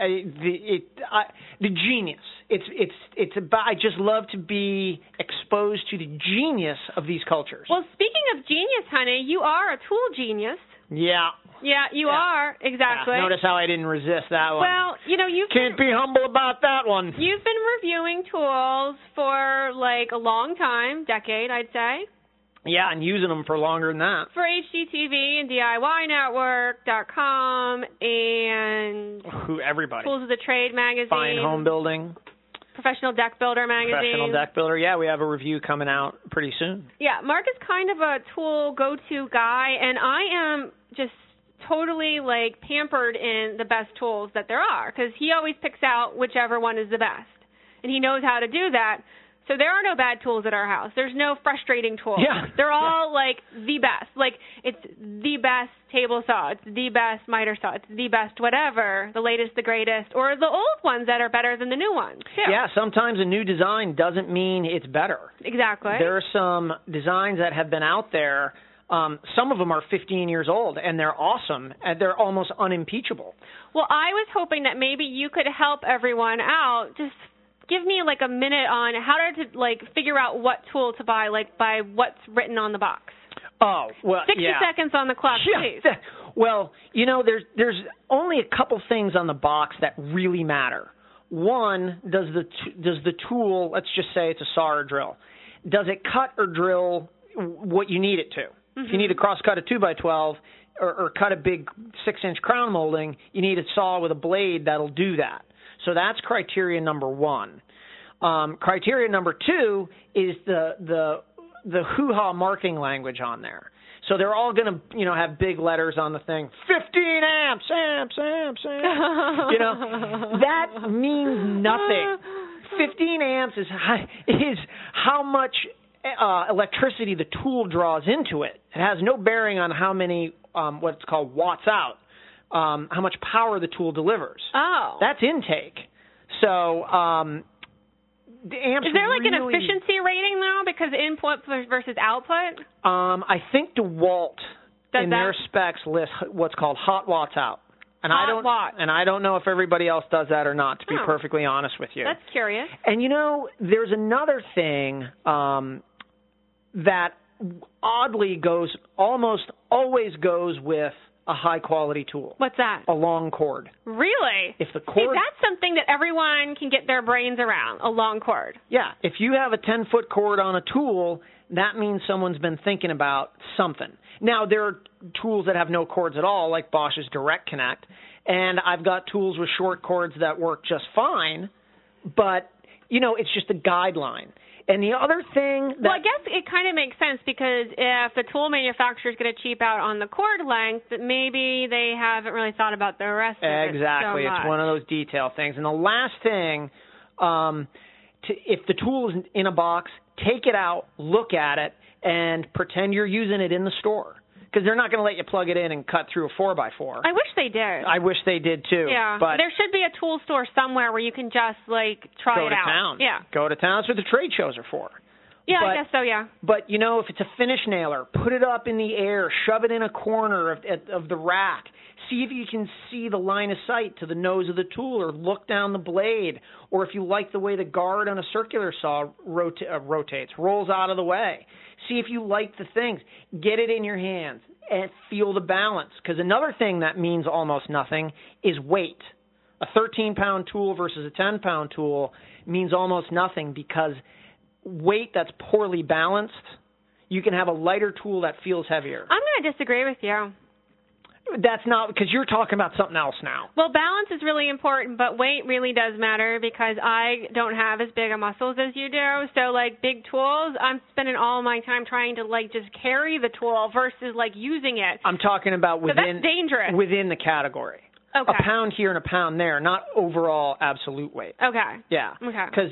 [SPEAKER 5] the genius. It's about. I just love to be exposed to the genius of these cultures.
[SPEAKER 1] Well, speaking of genius, honey, you are a tool genius.
[SPEAKER 5] Yeah.
[SPEAKER 1] Yeah, you are, exactly.
[SPEAKER 5] Yeah. Notice how I didn't resist that one.
[SPEAKER 1] Well, you
[SPEAKER 5] can't be humble about that one.
[SPEAKER 1] You've been reviewing tools for like a long time, decade, I'd say.
[SPEAKER 5] Yeah, and using them for longer than that.
[SPEAKER 1] For HGTV and DIYNetwork.com and
[SPEAKER 5] everybody.
[SPEAKER 1] Tools of the Trade magazine.
[SPEAKER 5] Fine Home Building.
[SPEAKER 1] Professional Deck Builder magazine.
[SPEAKER 5] Professional Deck Builder, yeah, we have a review coming out pretty soon.
[SPEAKER 1] Yeah, Mark is kind of a tool go-to guy, and I am just totally like pampered in the best tools that there are because he always picks out whichever one is the best, and he knows how to do that. So there are no bad tools at our house. There's no frustrating tools.
[SPEAKER 5] Yeah.
[SPEAKER 1] They're all like the best. Like it's the best table saw. It's the best miter saw. It's the best whatever. The latest, the greatest, or the old ones that are better than the new ones too.
[SPEAKER 5] Yeah, sometimes a new design doesn't mean it's better.
[SPEAKER 1] Exactly.
[SPEAKER 5] There are some designs that have been out there. Some of them are 15 years old, and they're awesome, and they're almost unimpeachable.
[SPEAKER 1] Well, I was hoping that maybe you could help everyone out. Just give me like a minute on how to like figure out what tool to buy, like by what's written on the box.
[SPEAKER 5] Oh, well,
[SPEAKER 1] 60 seconds on the clock, please.
[SPEAKER 5] Well, there's only a couple things on the box that really matter. One, does the tool, let's just say it's a saw or drill, does it cut or drill what you need it to? Mm-hmm. If you need to cross-cut a 2x12 or cut a big 6-inch crown molding, you need a saw with a blade that'll do that. So that's criteria number one. Criteria number 2 is the hoo-ha marketing language on there. So they're all going to, have big letters on the thing. 15 amps, amps. That means nothing. 15 amps is how much electricity the tool draws into it. It has no bearing on how many, what's called watts out, how much power the tool delivers.
[SPEAKER 1] Oh.
[SPEAKER 5] That's intake. So the amps
[SPEAKER 1] is there like an efficiency rating, though, because input versus output?
[SPEAKER 5] I think DeWalt in their specs list what's called hot watts out. And I don't know if everybody else does that or not, to be perfectly honest with you.
[SPEAKER 1] That's curious.
[SPEAKER 5] And, there's another thing that oddly almost always goes with a high-quality tool.
[SPEAKER 1] What's that?
[SPEAKER 5] A long cord.
[SPEAKER 1] Really?
[SPEAKER 5] If the cord...
[SPEAKER 1] See, that's something that everyone can get their brains around, a long cord.
[SPEAKER 5] Yeah. If you have a 10-foot cord on a tool, that means someone's been thinking about something. Now, there are tools that have no cords at all, like Bosch's Direct Connect, and I've got tools with short cords that work just fine, but, it's just a guideline. And the other thing that...
[SPEAKER 1] Well, I guess it kind of makes sense because if the tool manufacturer is going to cheap out on the cord length, maybe they haven't really thought about the rest of it.
[SPEAKER 5] Exactly.
[SPEAKER 1] So much.
[SPEAKER 5] It's one of those detail things. And the last thing, if the tool is in a box, take it out, look at it, and pretend you're using it in the store. Because they're not going to let you plug it in and cut through a 4x4.
[SPEAKER 1] I wish they did.
[SPEAKER 5] I wish they did, too.
[SPEAKER 1] Yeah.
[SPEAKER 5] But
[SPEAKER 1] there should be a tool store somewhere where you can just, try it out.
[SPEAKER 5] Go to town.
[SPEAKER 1] Yeah.
[SPEAKER 5] Go to town. That's what the trade shows are for.
[SPEAKER 1] Yeah, I guess so, yeah.
[SPEAKER 5] But, if it's a finish nailer, put it up in the air, shove it in a corner of the rack. See if you can see the line of sight to the nose of the tool or look down the blade. Or if you like the way the guard on a circular saw rotates, rolls out of the way. See if you like the things. Get it in your hands and feel the balance. Because another thing that means almost nothing is weight. A 13-pound tool versus a 10-pound tool means almost nothing because weight that's poorly balanced, you can have a lighter tool that feels heavier.
[SPEAKER 1] I'm going to disagree with you.
[SPEAKER 5] That's not, because you're talking about something else now.
[SPEAKER 1] Well, balance is really important, but weight really does matter because I don't have as big of muscles as you do. So, big tools, I'm spending all my time trying to, just carry the tool versus, using it.
[SPEAKER 5] I'm talking about
[SPEAKER 1] so that's dangerous.
[SPEAKER 5] Within the category.
[SPEAKER 1] Okay.
[SPEAKER 5] A pound here and a pound there, not overall absolute weight.
[SPEAKER 1] Okay.
[SPEAKER 5] Yeah.
[SPEAKER 1] Okay.
[SPEAKER 5] Because,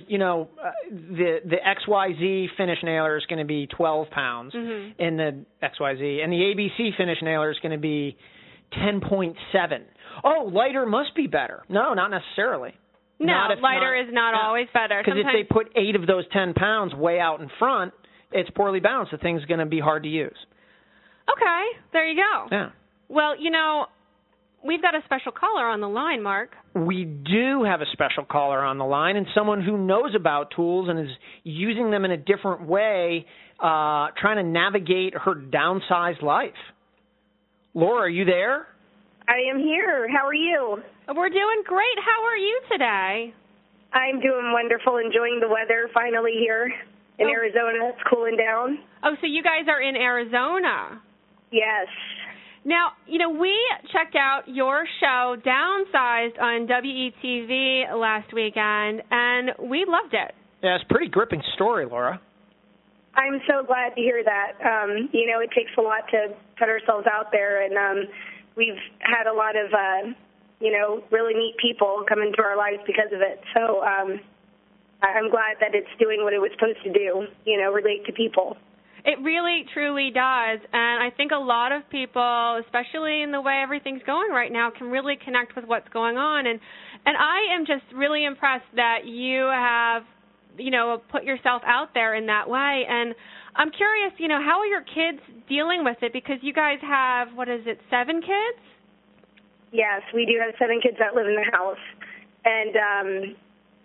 [SPEAKER 5] the XYZ finish nailer is going to be 12 pounds in the XYZ, and the ABC finish nailer is going to be 10.7. Oh, lighter must be better. No, not necessarily.
[SPEAKER 1] No, lighter is not always better.
[SPEAKER 5] Because if they put 8 of those 10 pounds way out in front, it's poorly balanced. The thing's going to be hard to use.
[SPEAKER 1] Okay, there you go.
[SPEAKER 5] Yeah.
[SPEAKER 1] Well, we've got a special caller on the line, Mark.
[SPEAKER 5] We do have a special caller on the line, and someone who knows about tools and is using them in a different way, trying to navigate her downsized life. Laura, are you there?
[SPEAKER 9] I am here. How are you?
[SPEAKER 1] We're doing great. How are you today?
[SPEAKER 9] I'm doing wonderful, enjoying the weather finally here in Arizona. It's cooling down.
[SPEAKER 1] Oh, so you guys are in Arizona?
[SPEAKER 9] Yes.
[SPEAKER 1] Now, we checked out your show, Downsized, on WETV last weekend, and we loved it.
[SPEAKER 5] Yeah, it's a pretty gripping story, Laura.
[SPEAKER 9] I'm so glad to hear that. It takes a lot to put ourselves out there, and we've had a lot of, really neat people come into our lives because of it. So I'm glad that it's doing what it was supposed to do, relate to people.
[SPEAKER 1] It really, truly does, and I think a lot of people, especially in the way everything's going right now, can really connect with what's going on. And I am just really impressed that you have, put yourself out there in that way. And I'm curious, how are your kids dealing with it? Because you guys have, 7 kids?
[SPEAKER 9] Yes, we do have 7 kids that live in the house. And,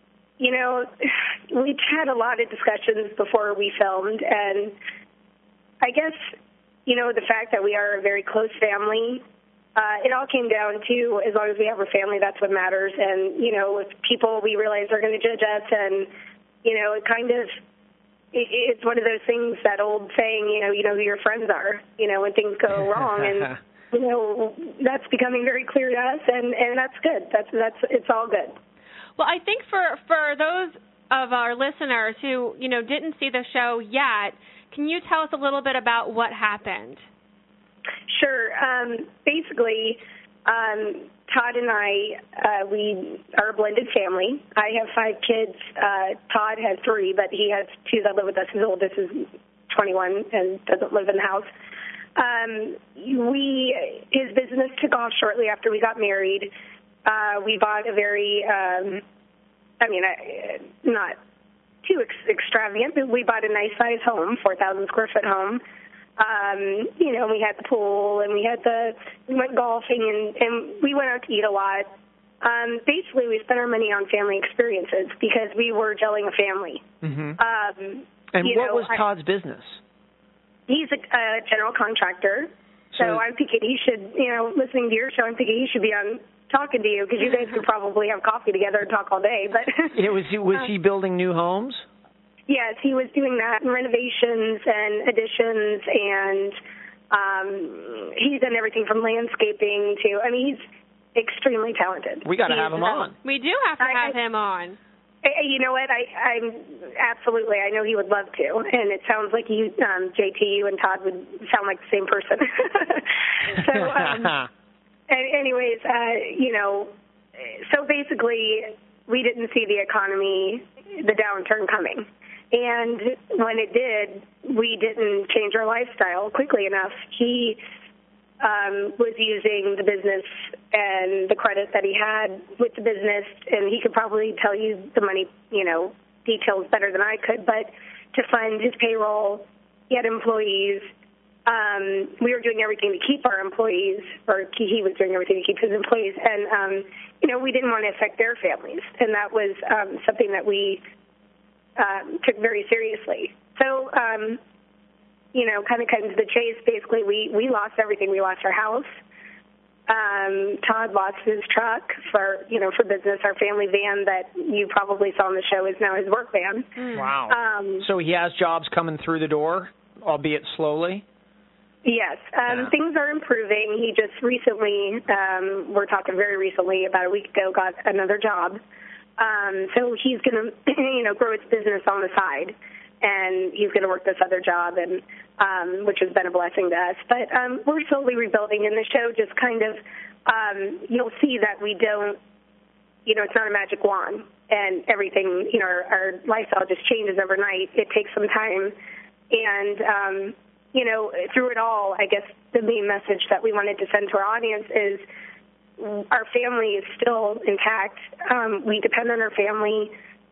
[SPEAKER 9] we had a lot of discussions before we filmed, and I guess, the fact that we are a very close family, it all came down to as long as we have a family, that's what matters. And, with people we realize are going to judge us, and, it's one of those things, that old saying, you know who your friends are, when things go wrong. And, that's becoming very clear to us, and that's good. That's it's all good.
[SPEAKER 1] Well, I think for those of our listeners who, didn't see the show yet, can you tell us a little bit about what happened?
[SPEAKER 9] Sure. Basically, Todd and I, we are a blended family. I have 5 kids. Todd has 3, but he has 2 that live with us. His oldest is 21 and doesn't live in the house. His business took off shortly after we got married. We bought a very, not too extravagant, but we bought a nice size home, 4,000 square foot home. We had the pool and we went golfing and we went out to eat a lot. Basically, we spent our money on family experiences because we were gelling a family.
[SPEAKER 5] Mm-hmm. And what was Todd's business?
[SPEAKER 9] He's a general contractor. So I'm thinking he should, listening to your show, I'm thinking he should be on talking to you because you guys could probably have coffee together and talk all day. But
[SPEAKER 5] was he building new homes?
[SPEAKER 9] Yes, he was doing that, and renovations and additions, and he's done everything from landscaping to, he's extremely talented.
[SPEAKER 5] We got to have him on.
[SPEAKER 1] We do have to have him on.
[SPEAKER 9] You know what? I'm absolutely. I know he would love to, and it sounds like you, JT, you and Todd would sound like the same person. So, anyways, so basically, we didn't see the economy, the downturn coming. And when it did, we didn't change our lifestyle quickly enough. He was using the business and the credit that he had with the business, and he could probably tell you the money, details better than I could, but to fund his payroll, he had employees. We were doing everything to keep our employees, or he was doing everything to keep his employees, and, we didn't want to affect their families, and that was something that we took very seriously. So, kind of cutting to the chase, basically, we lost everything. We lost our house. Todd lost his truck for business. Our family van that you probably saw on the show is now his work van.
[SPEAKER 5] Wow. So he has jobs coming through the door, albeit slowly?
[SPEAKER 9] Yes. Things are improving. He just recently, we're talking very recently, about a week ago, got another job. So he's going to, grow his business on the side, and he's going to work this other job, and which has been a blessing to us. But we're slowly rebuilding, and the show just kind of, you'll see that we don't, it's not a magic wand, and everything, our lifestyle just changes overnight. It takes some time, and, through it all, I guess the main message that we wanted to send to our audience is, our family is still intact. We depend on our family,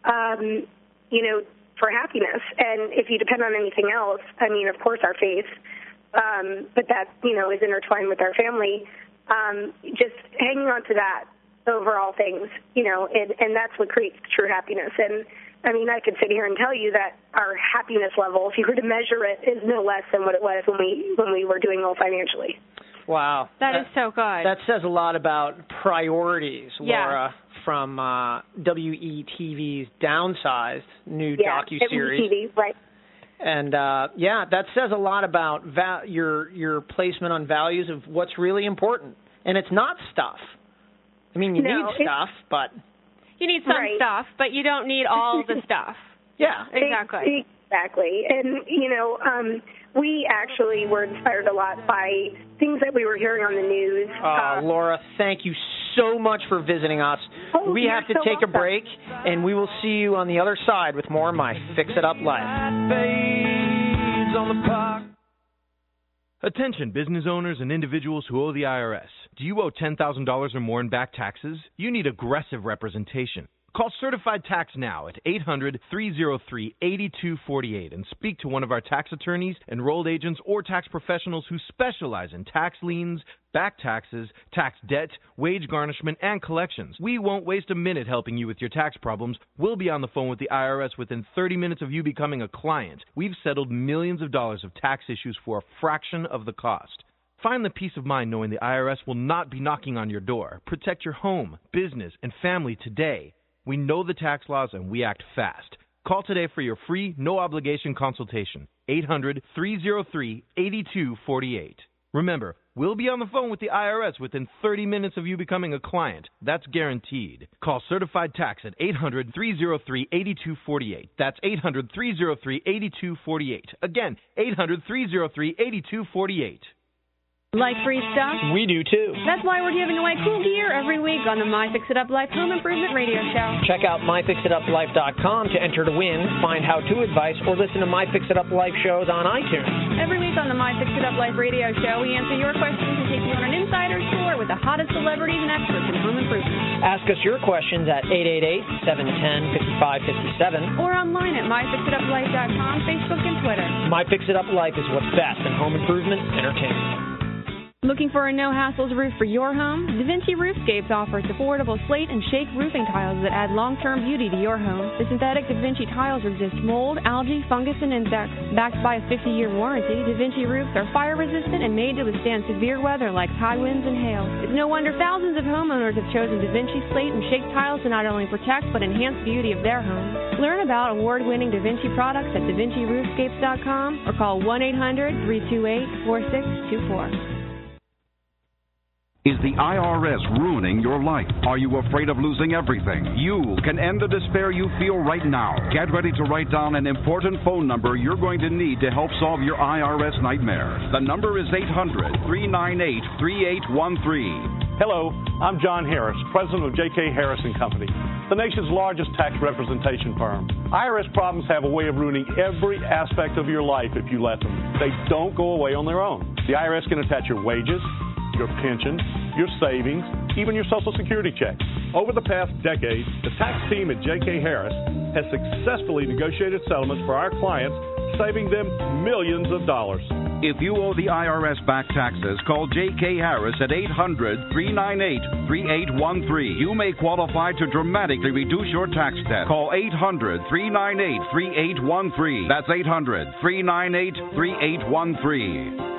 [SPEAKER 9] for happiness. And if you depend on anything else, of course our faith, but that, is intertwined with our family, just hanging on to that over all things, and that's what creates true happiness. And, I could sit here and tell you that our happiness level, if you were to measure it, is no less than what it was when we were doing well financially.
[SPEAKER 5] Wow.
[SPEAKER 1] That is so good.
[SPEAKER 5] That says a lot about priorities,
[SPEAKER 1] yeah.
[SPEAKER 5] Laura, from WETV's Downsized new docuseries.
[SPEAKER 9] WETV, right.
[SPEAKER 5] And, that says a lot about your placement on values of what's really important. And it's not stuff. You need stuff, but...
[SPEAKER 1] You need some stuff, but you don't need all the stuff.
[SPEAKER 5] Yeah.
[SPEAKER 1] Exactly.
[SPEAKER 9] Exactly. And, we actually were inspired a lot by things that we were hearing on the news.
[SPEAKER 5] Laura, thank you so much for visiting us. We have to take a break, and we will see you on the other side with more of my Fix It Up Life.
[SPEAKER 4] Attention business owners and individuals who owe the IRS. Do you owe $10,000 or more in back taxes? You need aggressive representation. Call Certified Tax now at 800-303-8248 and speak to one of our tax attorneys, enrolled agents, or tax professionals who specialize in tax liens, back taxes, tax debt, wage garnishment, and collections. We won't waste a minute helping you with your tax problems. We'll be on the phone with the IRS within 30 minutes of you becoming a client. We've settled millions of dollars of tax issues for a fraction of the cost. Find the peace of mind knowing the IRS will not be knocking on your door. Protect your home, business, and family today. We know the tax laws and we act fast. Call today for your free, no-obligation consultation. 800-303-8248. Remember, We'll be on the phone with the IRS within 30 minutes of you becoming a client. That's guaranteed. Call Certified Tax at 800-303-8248. That's 800-303-8248. Again, 800-303-8248.
[SPEAKER 3] Like free stuff?
[SPEAKER 5] We do too.
[SPEAKER 3] That's why we're giving away cool gear every week on the My Fix It Up Life Home Improvement Radio Show.
[SPEAKER 5] Check out myfixituplife.com to enter to win, find how-to advice, or listen to My Fix It Up Life shows on iTunes.
[SPEAKER 3] Every week on the My Fix It Up Life Radio Show, we answer your questions and take you on an insider's tour with the hottest celebrities and experts in home improvement.
[SPEAKER 5] Ask us your questions at 888-710-5557.
[SPEAKER 3] Or online at myfixituplife.com, Facebook, and Twitter.
[SPEAKER 5] My Fix It Up Life is what's best in home improvement entertainment.
[SPEAKER 3] Looking for a no-hassles roof for your home? Da Vinci Roofscapes offers affordable slate and shake roofing tiles that add long-term beauty to your home. The synthetic Da Vinci tiles resist mold, algae, fungus, and insects. Backed by a 50-year warranty, Da Vinci roofs are fire-resistant and made to withstand severe weather like high winds and hail. It's no wonder thousands of homeowners have chosen Da Vinci slate and shake tiles to not only protect but enhance the beauty of their homes. Learn about award-winning Da Vinci products at DaVinciRoofscapes.com or call 1-800-328-4624.
[SPEAKER 7] Is the IRS ruining your life? Are you afraid of losing everything? You can end the despair you feel right now. Get ready to write down an important phone number you're going to need to help solve your IRS nightmare. The number is 800-398-3813.
[SPEAKER 8] Hello, I'm John Harris, president of J.K. Harris & Company, the nation's largest tax representation firm. IRS problems have a way of ruining every aspect of your life if you let them. They don't go away on their own. The IRS can attach your wages, your pension, your savings, even your Social Security check. Over the past decade, the tax team at J.K. Harris has successfully negotiated settlements for our clients, saving them millions of dollars.
[SPEAKER 7] If you owe the IRS back taxes, call J.K. Harris at 800-398-3813. You may qualify to dramatically reduce your tax debt. Call 800-398-3813. That's 800-398-3813.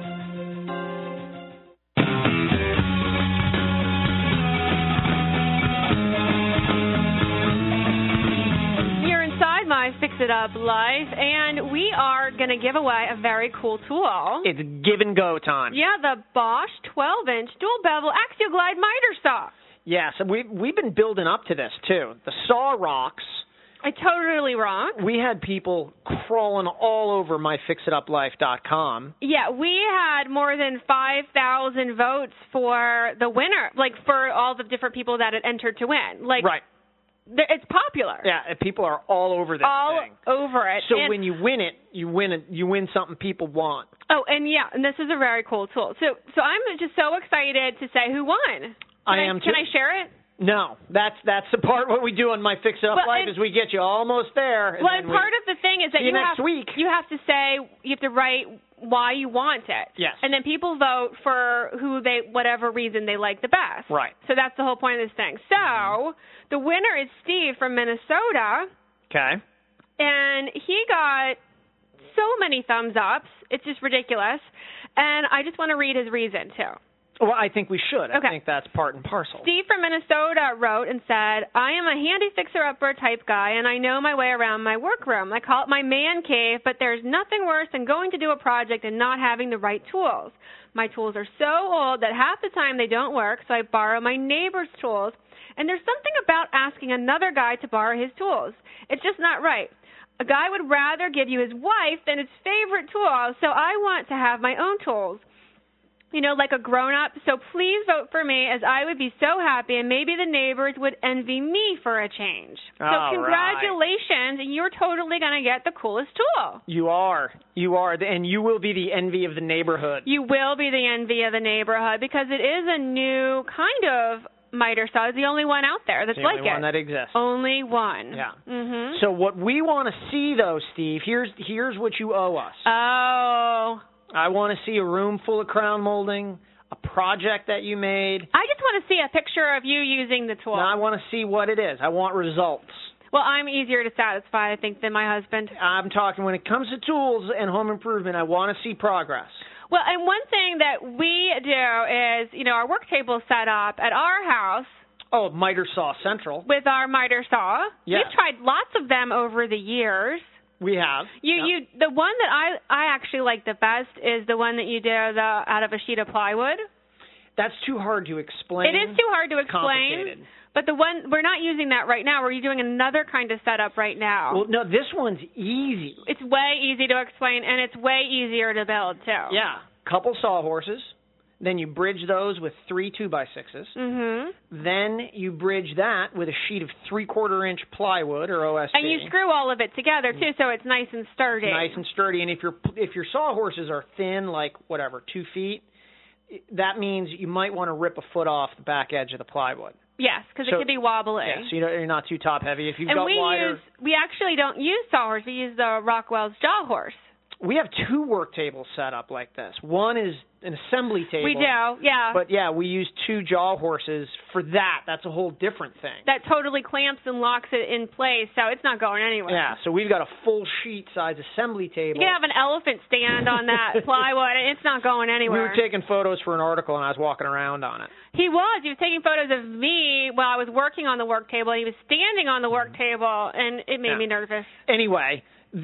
[SPEAKER 1] Fix It Up Life, and we are going to give away a very cool tool.
[SPEAKER 5] It's give and go time.
[SPEAKER 1] Yeah, the Bosch 12-inch dual bevel Axial Glide miter saw.
[SPEAKER 5] Yeah, so we've been building up to this too. The saw rocks.
[SPEAKER 1] I totally rock.
[SPEAKER 5] We had people crawling all over myfixituplife.com.
[SPEAKER 1] Yeah, we had more than 5,000 votes for the winner, like for all the different people that had entered to win. Like,
[SPEAKER 5] right.
[SPEAKER 1] It's popular.
[SPEAKER 5] Yeah, people are all over this thing.
[SPEAKER 1] All over it.
[SPEAKER 5] So when you win it, you win something people want.
[SPEAKER 1] Oh, and this is a very cool tool. So I'm just so excited to say who won. Can I share it?
[SPEAKER 5] No, that's the part what we do on My Fix It Up Life is we get you almost there.
[SPEAKER 1] And part of the thing is that you have to say, you have to write why you want it.
[SPEAKER 5] Yes.
[SPEAKER 1] And then people vote for whatever reason they like the best.
[SPEAKER 5] Right.
[SPEAKER 1] So that's the whole point of this thing. So the winner is Steve from Minnesota.
[SPEAKER 5] Okay.
[SPEAKER 1] And he got so many thumbs ups. It's just ridiculous. And I just want to read his reason, too.
[SPEAKER 5] Well, I think we should.
[SPEAKER 1] Okay.
[SPEAKER 5] I think that's part and parcel.
[SPEAKER 1] Steve from Minnesota wrote and said, I am a handy fixer-upper type guy, and I know my way around my workroom. I call it my man cave, but there's nothing worse than going to do a project and not having the right tools. My tools are so old that half the time they don't work, so I borrow my neighbor's tools. And there's something about asking another guy to borrow his tools. It's just not right. A guy would rather give you his wife than his favorite tool, so I want to have my own tools. Like a grown-up. So please vote for me, as I would be so happy, and maybe the neighbors would envy me for a change. So congratulations, and you're totally going to get the coolest tool.
[SPEAKER 5] You are, and you will be the envy of the neighborhood.
[SPEAKER 1] You will be the envy of the neighborhood, because it is a new kind of miter saw. It's the only one out there that's like it.
[SPEAKER 5] The only one that exists.
[SPEAKER 1] Only one.
[SPEAKER 5] Yeah.
[SPEAKER 1] Mm-hmm.
[SPEAKER 5] So what we want to see, though, Steve, here's what you owe us.
[SPEAKER 1] Oh.
[SPEAKER 5] I want to see a room full of crown molding, a project that you made.
[SPEAKER 1] I just want to see a picture of you using the tool.
[SPEAKER 5] No, I want to see what it is. I want results.
[SPEAKER 1] Well, I'm easier to satisfy, I think, than my husband.
[SPEAKER 5] I'm talking when it comes to tools and home improvement, I want to see progress.
[SPEAKER 1] Well, and one thing that we do is, our work table set up at our house.
[SPEAKER 5] Oh, Miter Saw Central.
[SPEAKER 1] With our miter saw.
[SPEAKER 5] Yeah.
[SPEAKER 1] We've tried lots of them over the years.
[SPEAKER 5] We have.
[SPEAKER 1] The one that I actually like the best is the one that you did out of a sheet of plywood.
[SPEAKER 5] That's too hard to explain.
[SPEAKER 1] It is too hard to explain.
[SPEAKER 5] Complicated.
[SPEAKER 1] But the one, we're not using that right now. We're doing another kind of setup right now.
[SPEAKER 5] Well, no, this one's easy.
[SPEAKER 1] It's way easy to explain, and it's way easier to build, too.
[SPEAKER 5] Yeah. Couple sawhorses. Then you bridge those with 3 2x6s.
[SPEAKER 1] Mm-hmm.
[SPEAKER 5] Then you bridge that with a sheet of 3/4 inch plywood or OSB.
[SPEAKER 1] And you screw all of it together too, so it's nice and sturdy.
[SPEAKER 5] It's nice and sturdy. And if your sawhorses are thin, like 2 feet, that means you might want to rip a foot off the back edge of the plywood.
[SPEAKER 1] Yes, because it could be wobbly.
[SPEAKER 5] Yeah, so you're not too top heavy. If you've
[SPEAKER 1] and
[SPEAKER 5] got wider.
[SPEAKER 1] We actually don't use sawhorse. We use the Rockwell's jaw horse.
[SPEAKER 5] We have 2 work tables set up like this. One is an assembly table.
[SPEAKER 1] We do, yeah.
[SPEAKER 5] But, yeah, we use 2 jaw horses for that. That's a whole different thing.
[SPEAKER 1] That totally clamps and locks it in place, so it's not going anywhere.
[SPEAKER 5] Yeah, so we've got a full sheet size assembly table.
[SPEAKER 1] You can have an elephant stand on that plywood, and it's not going anywhere.
[SPEAKER 5] We were taking photos for an article, and I was walking around on it.
[SPEAKER 1] He was taking photos of me while I was working on the work table, and he was standing on the work table, and it made me nervous.
[SPEAKER 5] Anyway,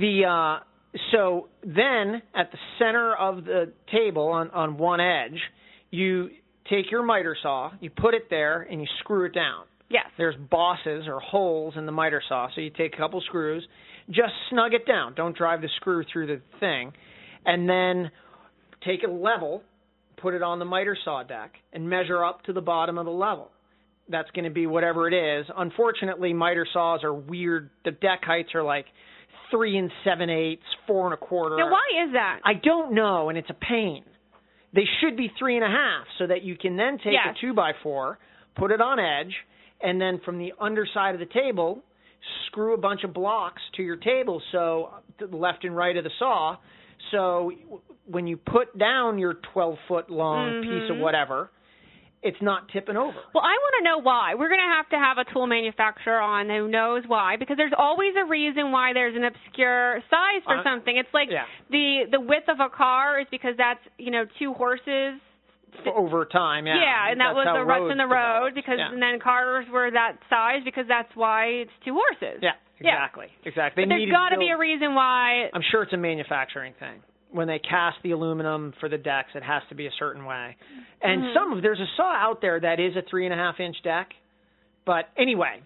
[SPEAKER 5] so then at the center of the table on one edge, you take your miter saw, you put it there, and you screw it down.
[SPEAKER 1] Yes.
[SPEAKER 5] There's bosses or holes in the miter saw, so you take a couple screws, just snug it down. Don't drive the screw through the thing. And then take a level, put it on the miter saw deck, and measure up to the bottom of the level. That's going to be whatever it is. Unfortunately, miter saws are weird. The deck heights are like 3 7/8, 4 1/4.
[SPEAKER 1] Now, why is that?
[SPEAKER 5] I don't know, and it's a pain. They should be 3 1/2, so that you can then take a 2x4, put it on edge, and then from the underside of the table, screw a bunch of blocks to your table, so to the left and right of the saw. So when you put down your 12-foot long piece of whatever, it's not tipping over.
[SPEAKER 1] Well, I want to know why. We're going to have a tool manufacturer on who knows why, because there's always a reason why there's an obscure size for something. It's like the width of a car is because that's 2 horses.
[SPEAKER 5] Over time, yeah.
[SPEAKER 1] Yeah, and that was the ruts in the road, because and then cars were that size because that's why it's 2 horses.
[SPEAKER 5] Yeah, exactly.
[SPEAKER 1] Yeah.
[SPEAKER 5] Exactly.
[SPEAKER 1] But there's got to be a reason why.
[SPEAKER 5] I'm sure it's a manufacturing thing. When they cast the aluminum for the decks, it has to be a certain way. And there's a saw out there that is a 3 1/2 inch deck. But anyway,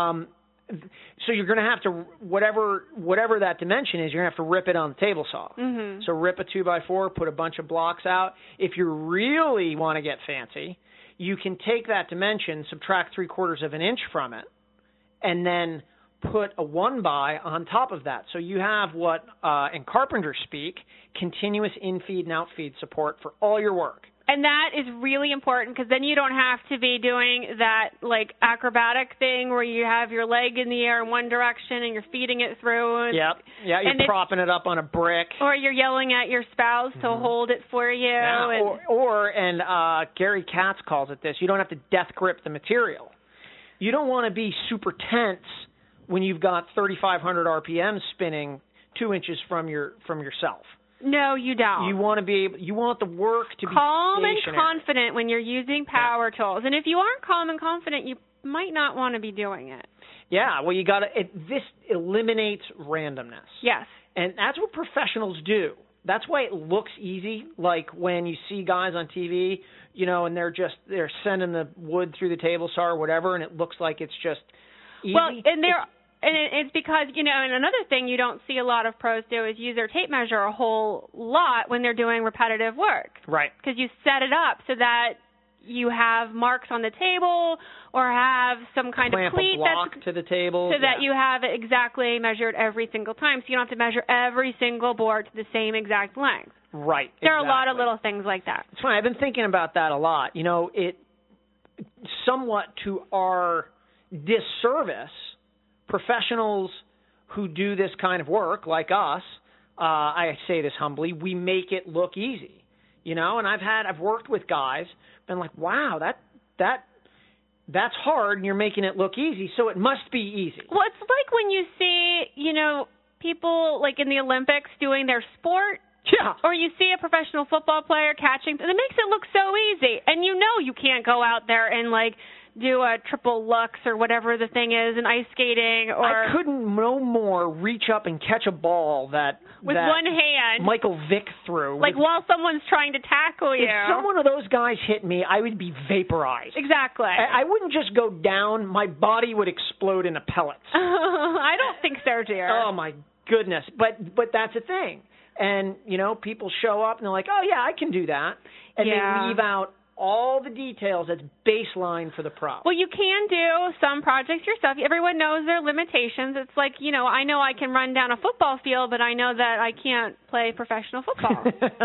[SPEAKER 5] so you're going to have to, whatever that dimension is, you're going to have to rip it on the table saw.
[SPEAKER 1] Mm-hmm.
[SPEAKER 5] So rip a 2x4, put a bunch of blocks out. If you really want to get fancy, you can take that dimension, subtract 3/4 of an inch from it, and then put a 1x on top of that. So you have what, in carpenter speak, continuous in-feed and out-feed support for all your work.
[SPEAKER 1] And that is really important, because then you don't have to be doing that acrobatic thing where you have your leg in the air in one direction and you're feeding it through. And,
[SPEAKER 5] yeah, you're propping it up on a brick.
[SPEAKER 1] Or you're yelling at your spouse to hold it for you.
[SPEAKER 5] Yeah, and Gary Katz calls it this, you don't have to death grip the material. You don't want to be super tense when you've got 3,500 RPMs spinning 2 inches from yourself.
[SPEAKER 1] No, you don't.
[SPEAKER 5] You want the work to be
[SPEAKER 1] calm
[SPEAKER 5] stationary.
[SPEAKER 1] and confident when you're using power tools. And if you aren't calm and confident, you might not want to be doing it.
[SPEAKER 5] Yeah, well, this eliminates randomness.
[SPEAKER 1] Yes.
[SPEAKER 5] And that's what professionals do. That's why it looks easy, like when you see guys on TV, and they're sending the wood through the table saw or whatever, and it looks like it's just easy.
[SPEAKER 1] Well, and it's because, and another thing you don't see a lot of pros do is use their tape measure a whole lot when they're doing repetitive work.
[SPEAKER 5] Right.
[SPEAKER 1] Because you set it up so that you have marks on the table or have some kind of cleat
[SPEAKER 5] that's to the table.
[SPEAKER 1] So that you have it exactly measured every single time. So you don't have to measure every single board to the same exact length.
[SPEAKER 5] Right.
[SPEAKER 1] There are a lot of little things like that.
[SPEAKER 5] It's funny. I've been thinking about that a lot. It somewhat to our disservice, professionals who do this kind of work, like us, I say this humbly, we make it look easy, and I've worked with guys, been like, wow, that's hard, and you're making it look easy, so it must be easy.
[SPEAKER 1] Well, it's like when you see, people like in the Olympics doing their sport.
[SPEAKER 5] Yeah.
[SPEAKER 1] Or you see a professional football player catching, and it makes it look so easy, and you can't go out there and do a triple lux or whatever the thing is in ice skating, or
[SPEAKER 5] I couldn't no more reach up and catch a ball that
[SPEAKER 1] with one hand
[SPEAKER 5] Michael Vick threw.
[SPEAKER 1] Like while someone's trying to tackle you.
[SPEAKER 5] If some one of those guys hit me, I would be vaporized.
[SPEAKER 1] Exactly.
[SPEAKER 5] I wouldn't just go down. My body would explode into pellets.
[SPEAKER 1] I don't think so, dear.
[SPEAKER 5] Oh, my goodness. But that's a thing. And, people show up and they're like, oh, yeah, I can do that. And they leave out all the details that's baseline for the prop.
[SPEAKER 1] Well, you can do some projects yourself. Everyone knows their limitations. It's like, I know I can run down a football field, but I know that I can't play professional football.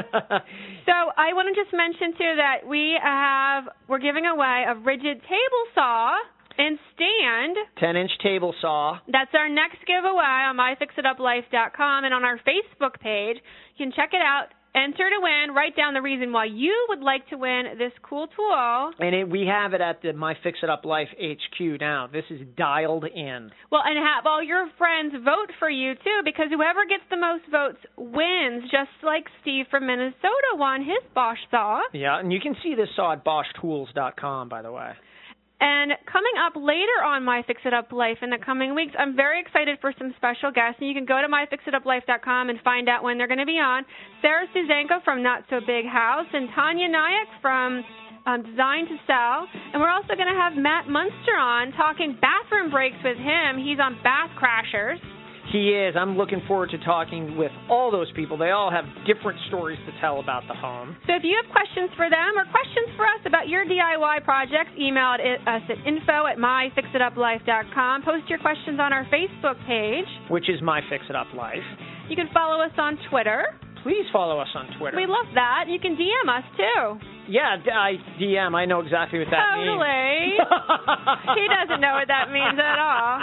[SPEAKER 1] So I want to just mention, too, that we're giving away a rigid table saw and stand.
[SPEAKER 5] 10-inch table saw.
[SPEAKER 1] That's our next giveaway on myfixituplife.com and on our Facebook page. You can check it out. Enter to win. Write down the reason why you would like to win this cool tool.
[SPEAKER 5] And we have it at the My Fix It Up Life HQ now. This is dialed in.
[SPEAKER 1] Well, and have all your friends vote for you, too, because whoever gets the most votes wins, just like Steve from Minnesota won his Bosch saw.
[SPEAKER 5] Yeah, and you can see this saw at BoschTools.com, by the way.
[SPEAKER 1] And coming up later on My Fix It Up Life in the coming weeks, I'm very excited for some special guests. And you can go to myfixituplife.com and find out when they're going to be on. Sarah Suzanko from Not So Big House and Tanya Nayak from Design to Sell. And we're also going to have Matt Munster on talking bathroom breaks with him. He's on Bath Crashers.
[SPEAKER 5] He is. I'm looking forward to talking with all those people. They all have different stories to tell about the home.
[SPEAKER 1] So if you have questions for them or questions for us about your DIY projects, email us at info@myfixituplife.com. Post your questions on our Facebook page,
[SPEAKER 5] which is My Fix It Up Life.
[SPEAKER 1] You can follow us on Twitter.
[SPEAKER 5] Please follow us on Twitter.
[SPEAKER 1] We love that. You can DM us, too.
[SPEAKER 5] Yeah, I DM. I know exactly what that means.
[SPEAKER 1] Totally. He doesn't know what that means at all.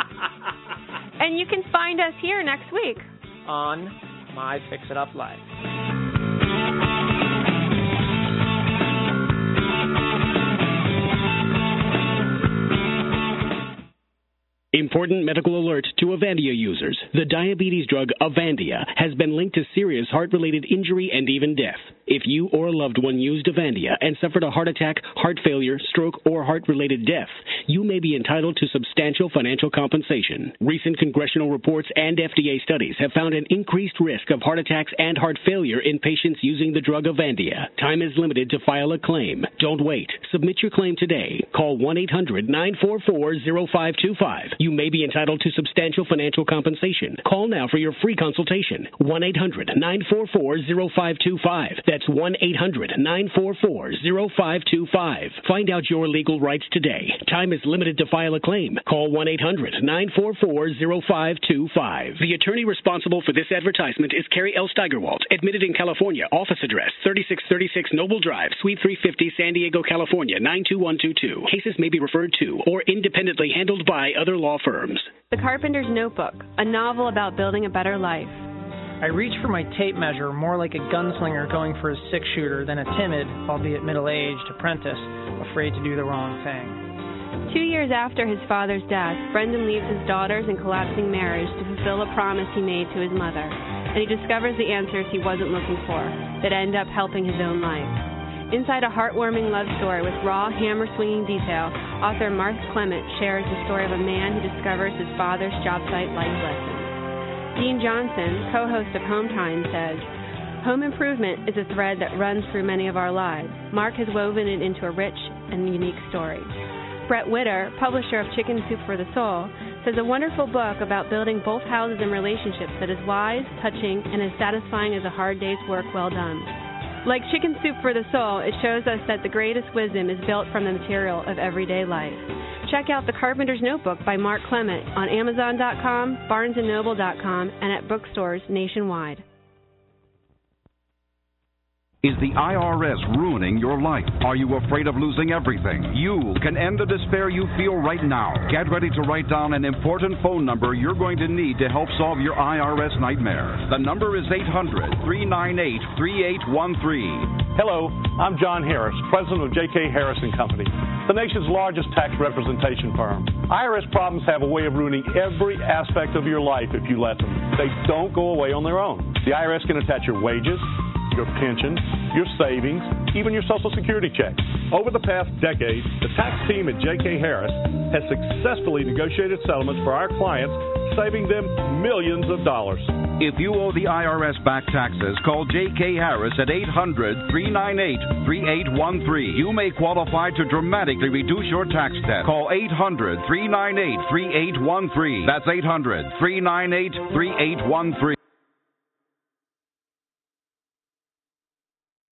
[SPEAKER 1] And you can find us here next week
[SPEAKER 5] on My Fix It Up Life.
[SPEAKER 6] Important medical alert to Avandia users. The diabetes drug Avandia has been linked to serious heart-related injury and even death. If you or a loved one used Avandia and suffered a heart attack, heart failure, stroke, or heart-related death, you may be entitled to substantial financial compensation. Recent congressional reports and FDA studies have found an increased risk of heart attacks and heart failure in patients using the drug Avandia. Time is limited to file a claim. Don't wait. Submit your claim today. Call 1-800-944-0525. You may be entitled to substantial financial compensation. Call now for your free consultation. 1-800-944-0525. That's 1-800-944-0525. Find out your legal rights today. Time is limited to file a claim. Call 1-800-944-0525. The attorney responsible for this advertisement is Carrie L. Steigerwalt, admitted in California. Office address 3636 Noble Drive, Suite 350, San Diego, California, 92122. Cases may be referred to or independently handled by other law firms.
[SPEAKER 3] The Carpenter's Notebook, a novel about building a better life.
[SPEAKER 10] I reach for my tape measure more like a gunslinger going for a six-shooter than a timid, albeit middle-aged, apprentice afraid to do the wrong thing.
[SPEAKER 3] 2 years after his father's death, Brendan leaves his daughters and collapsing marriage to fulfill a promise he made to his mother, and he discovers the answers he wasn't looking for that end up helping his own life. Inside a heartwarming love story with raw, hammer-swinging detail, author Mark Clement shares the story of a man who discovers his father's job site life lessons. Dean Johnson, co-host of Home Time, says, "Home improvement is a thread that runs through many of our lives. Mark has woven it into a rich and unique story." Brett Witter, publisher of Chicken Soup for the Soul, says a wonderful book about building both houses and relationships that is wise, touching, and as satisfying as a hard day's work well done. Like Chicken Soup for the Soul, it shows us that the greatest wisdom is built from the material of everyday life. Check out The Carpenter's Notebook by Mark Clement on Amazon.com, BarnesandNoble.com, and at bookstores nationwide.
[SPEAKER 7] Is the IRS ruining your life? Are you afraid of losing everything? You can end the despair you feel right now. Get ready to write down an important phone number you're going to need to help solve your IRS nightmare. The number is 800-398-3813.
[SPEAKER 8] Hello, I'm John Harris, president of J.K. Harris & Company, the nation's largest tax representation firm. IRS problems have a way of ruining every aspect of your life if you let them. They don't go away on their own. The IRS can attach your wages, your pension, your savings, even your Social Security check. Over the past decade, the tax team at J.K. Harris has successfully negotiated settlements for our clients, saving them millions of dollars.
[SPEAKER 7] If you owe the IRS back taxes, call J.K. Harris at 800-398-3813. You may qualify to dramatically reduce your tax debt. Call 800-398-3813. That's 800-398-3813.